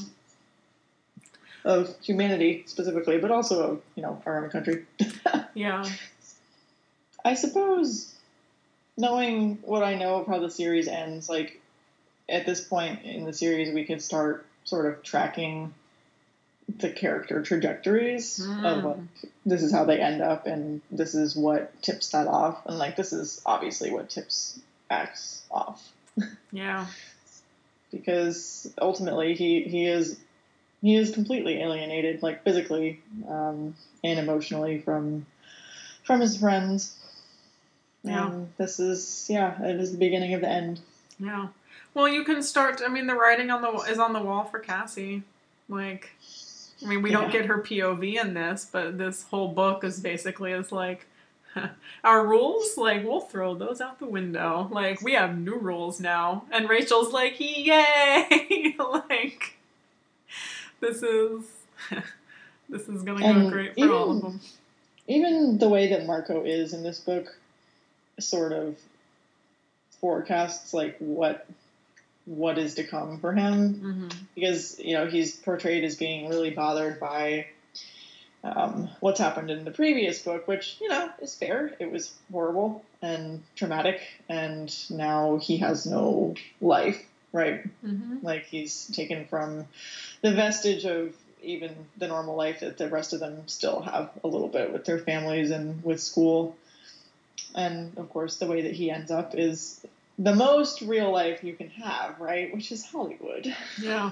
Of humanity specifically, but also of, you know, our own country. Yeah. I suppose, knowing what I know of how the series ends, like, at this point in the series, we could start sort of tracking the character trajectories mm. of, like, this is how they end up, and this is what tips that off, and, like, this is obviously what tips Ax off. Yeah. Because ultimately, he, he is he is completely alienated, like, physically um, and emotionally from from his friends. Yeah. And this is, yeah, it is the beginning of the end. Yeah. Well, you can start, I mean, the writing on the is on the wall for Cassie. Like, I mean, we yeah. don't get her P O V in this, but this whole book is basically is like, our rules, like, we'll throw those out the window. Like, we have new rules now. And Rachel's like, yay! Like, this is, this is gonna and go great for even, all of them. Even the way that Marco is in this book sort of forecasts, like, what what is to come for him. Mm-hmm. Because, you know, he's portrayed as being really bothered by um, what's happened in the previous book, which, you know, is fair. It was horrible and traumatic, and now he has no life, right? Mm-hmm. Like, he's taken from the vestige of even the normal life that the rest of them still have a little bit with their families and with school. And, of course, the way that he ends up is the most real life you can have, right? Which is Hollywood. Yeah.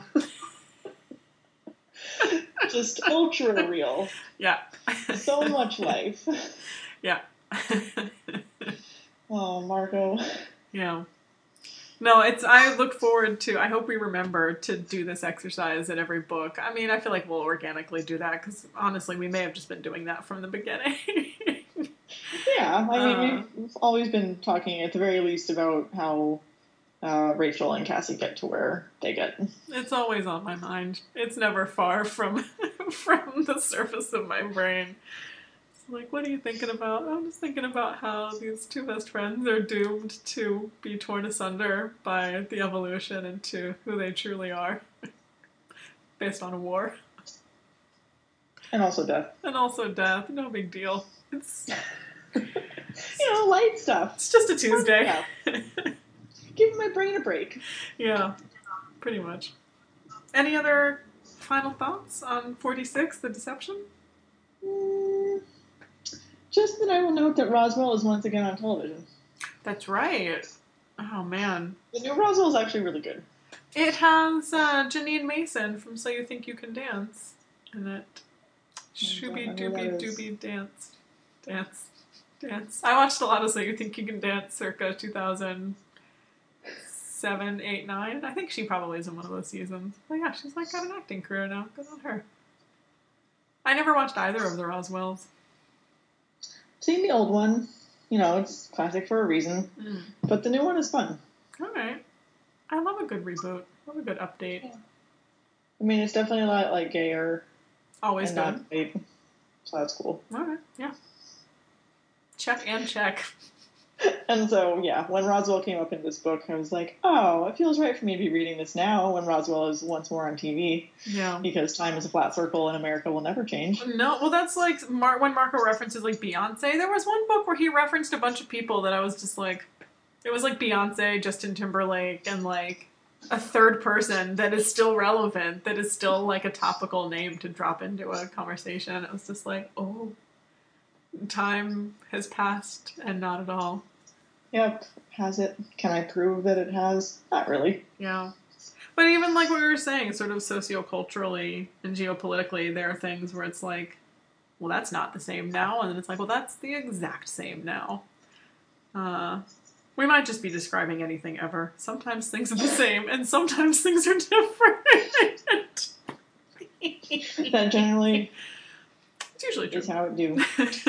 Just ultra real. Yeah. So much life. Yeah. Oh, Marco. Yeah. No, it's, I look forward to, I hope we remember to do this exercise at every book. I mean, I feel like we'll organically do that, because honestly, we may have just been doing that from the beginning. Yeah, I mean, uh, we've always been talking at the very least about how uh, Rachel and Cassie get to where they get. It's always on my mind. It's never far from from the surface of my brain. It's like, what are you thinking about? I'm just thinking about how these two best friends are doomed to be torn asunder by the evolution into who they truly are, based on a war. And also death. And also death. No big deal. It's... You know, light stuff. It's just a Tuesday. Give my brain a break. Yeah. Pretty much. Any other final thoughts on forty-six, The Deception? Mm, just that I will note that Roswell is once again on television. That's right. Oh, man. The new Roswell is actually really good. It has uh, Janine Mason from So You Think You Can Dance in it. Shooby dooby dooby dance. Dance. Dance. I watched a lot of So You Think You Can Dance circa two thousand seven, eight, nine. I think she probably is in one of those seasons. But yeah, she's like got an acting career now. Good on her. I never watched either of the Roswells. Seen the old one. You know, it's classic for a reason. Mm. But the new one is fun. Alright. I love a good reboot. I love a good update. Yeah. I mean, it's definitely a lot like gayer. Always and good. not fake. So that's cool. Alright, yeah. Check and check. And so, yeah, when Roswell came up in this book, I was like, oh, it feels right for me to be reading this now when Roswell is once more on T V. Yeah. Because time is a flat circle and America will never change. No, well, that's like Mar- when Marco references like Beyonce. There was one book where he referenced a bunch of people that I was just like, it was like Beyonce, Justin Timberlake, and like a third person that is still relevant, that is still like a topical name to drop into a conversation. It was just like, oh, time has passed and not at all. Yep. Has it? Can I prove that it has? Not really. Yeah. But even like what we were saying, sort of socioculturally and geopolitically, there are things where it's like, well, that's not the same now. And then it's like, well, that's the exact same now. Uh, we might just be describing anything ever. Sometimes things are the same, and sometimes things are different. That generally it's usually true. is how it do.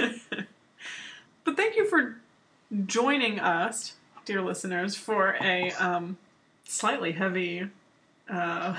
But thank you for joining us, dear listeners, for a um, slightly heavy uh,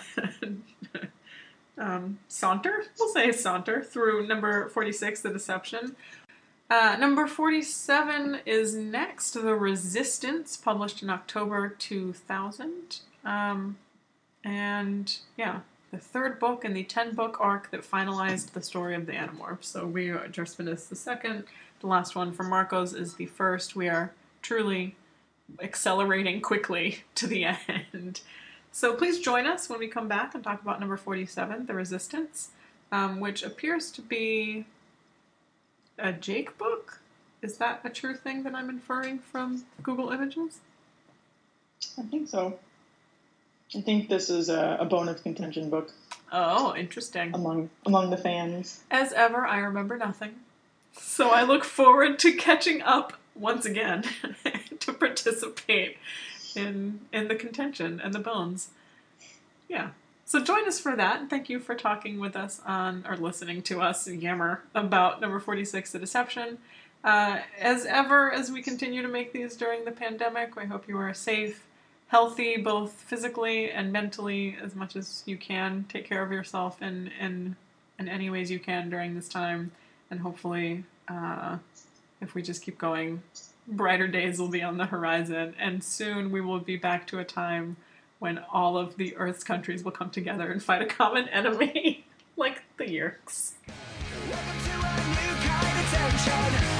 um, saunter. We'll say saunter through number forty-six, The Deception. Uh, number forty-seven is next, The Resistance, published in October two thousand. Um, and yeah, the third book in the ten-book arc that finalized the story of the Animorphs. So we are, Gerspin is the second. The last one from Marcos is the first. We are truly accelerating quickly to the end. So please join us when we come back and talk about number forty-seven, The Resistance, um, which appears to be a Jake book. Is that a true thing that I'm inferring from Google Images? I think so. I think this is a, a bone of contention book. Oh, interesting. Among among the fans. As ever, I remember nothing. So I look forward to catching up once again to participate in in the contention and the bones. Yeah. So join us for that, and thank you for talking with us on, or listening to us yammer about number forty-six, The Deception. Uh, as ever, as we continue to make these during the pandemic, we hope you are safe, healthy, both physically and mentally, as much as you can. Take care of yourself in, in, in any ways you can during this time. And hopefully, uh, if we just keep going, brighter days will be on the horizon. And soon we will be back to a time when all of the Earth's countries will come together and fight a common enemy, like the Yeerks. Welcome to a new kind of tension.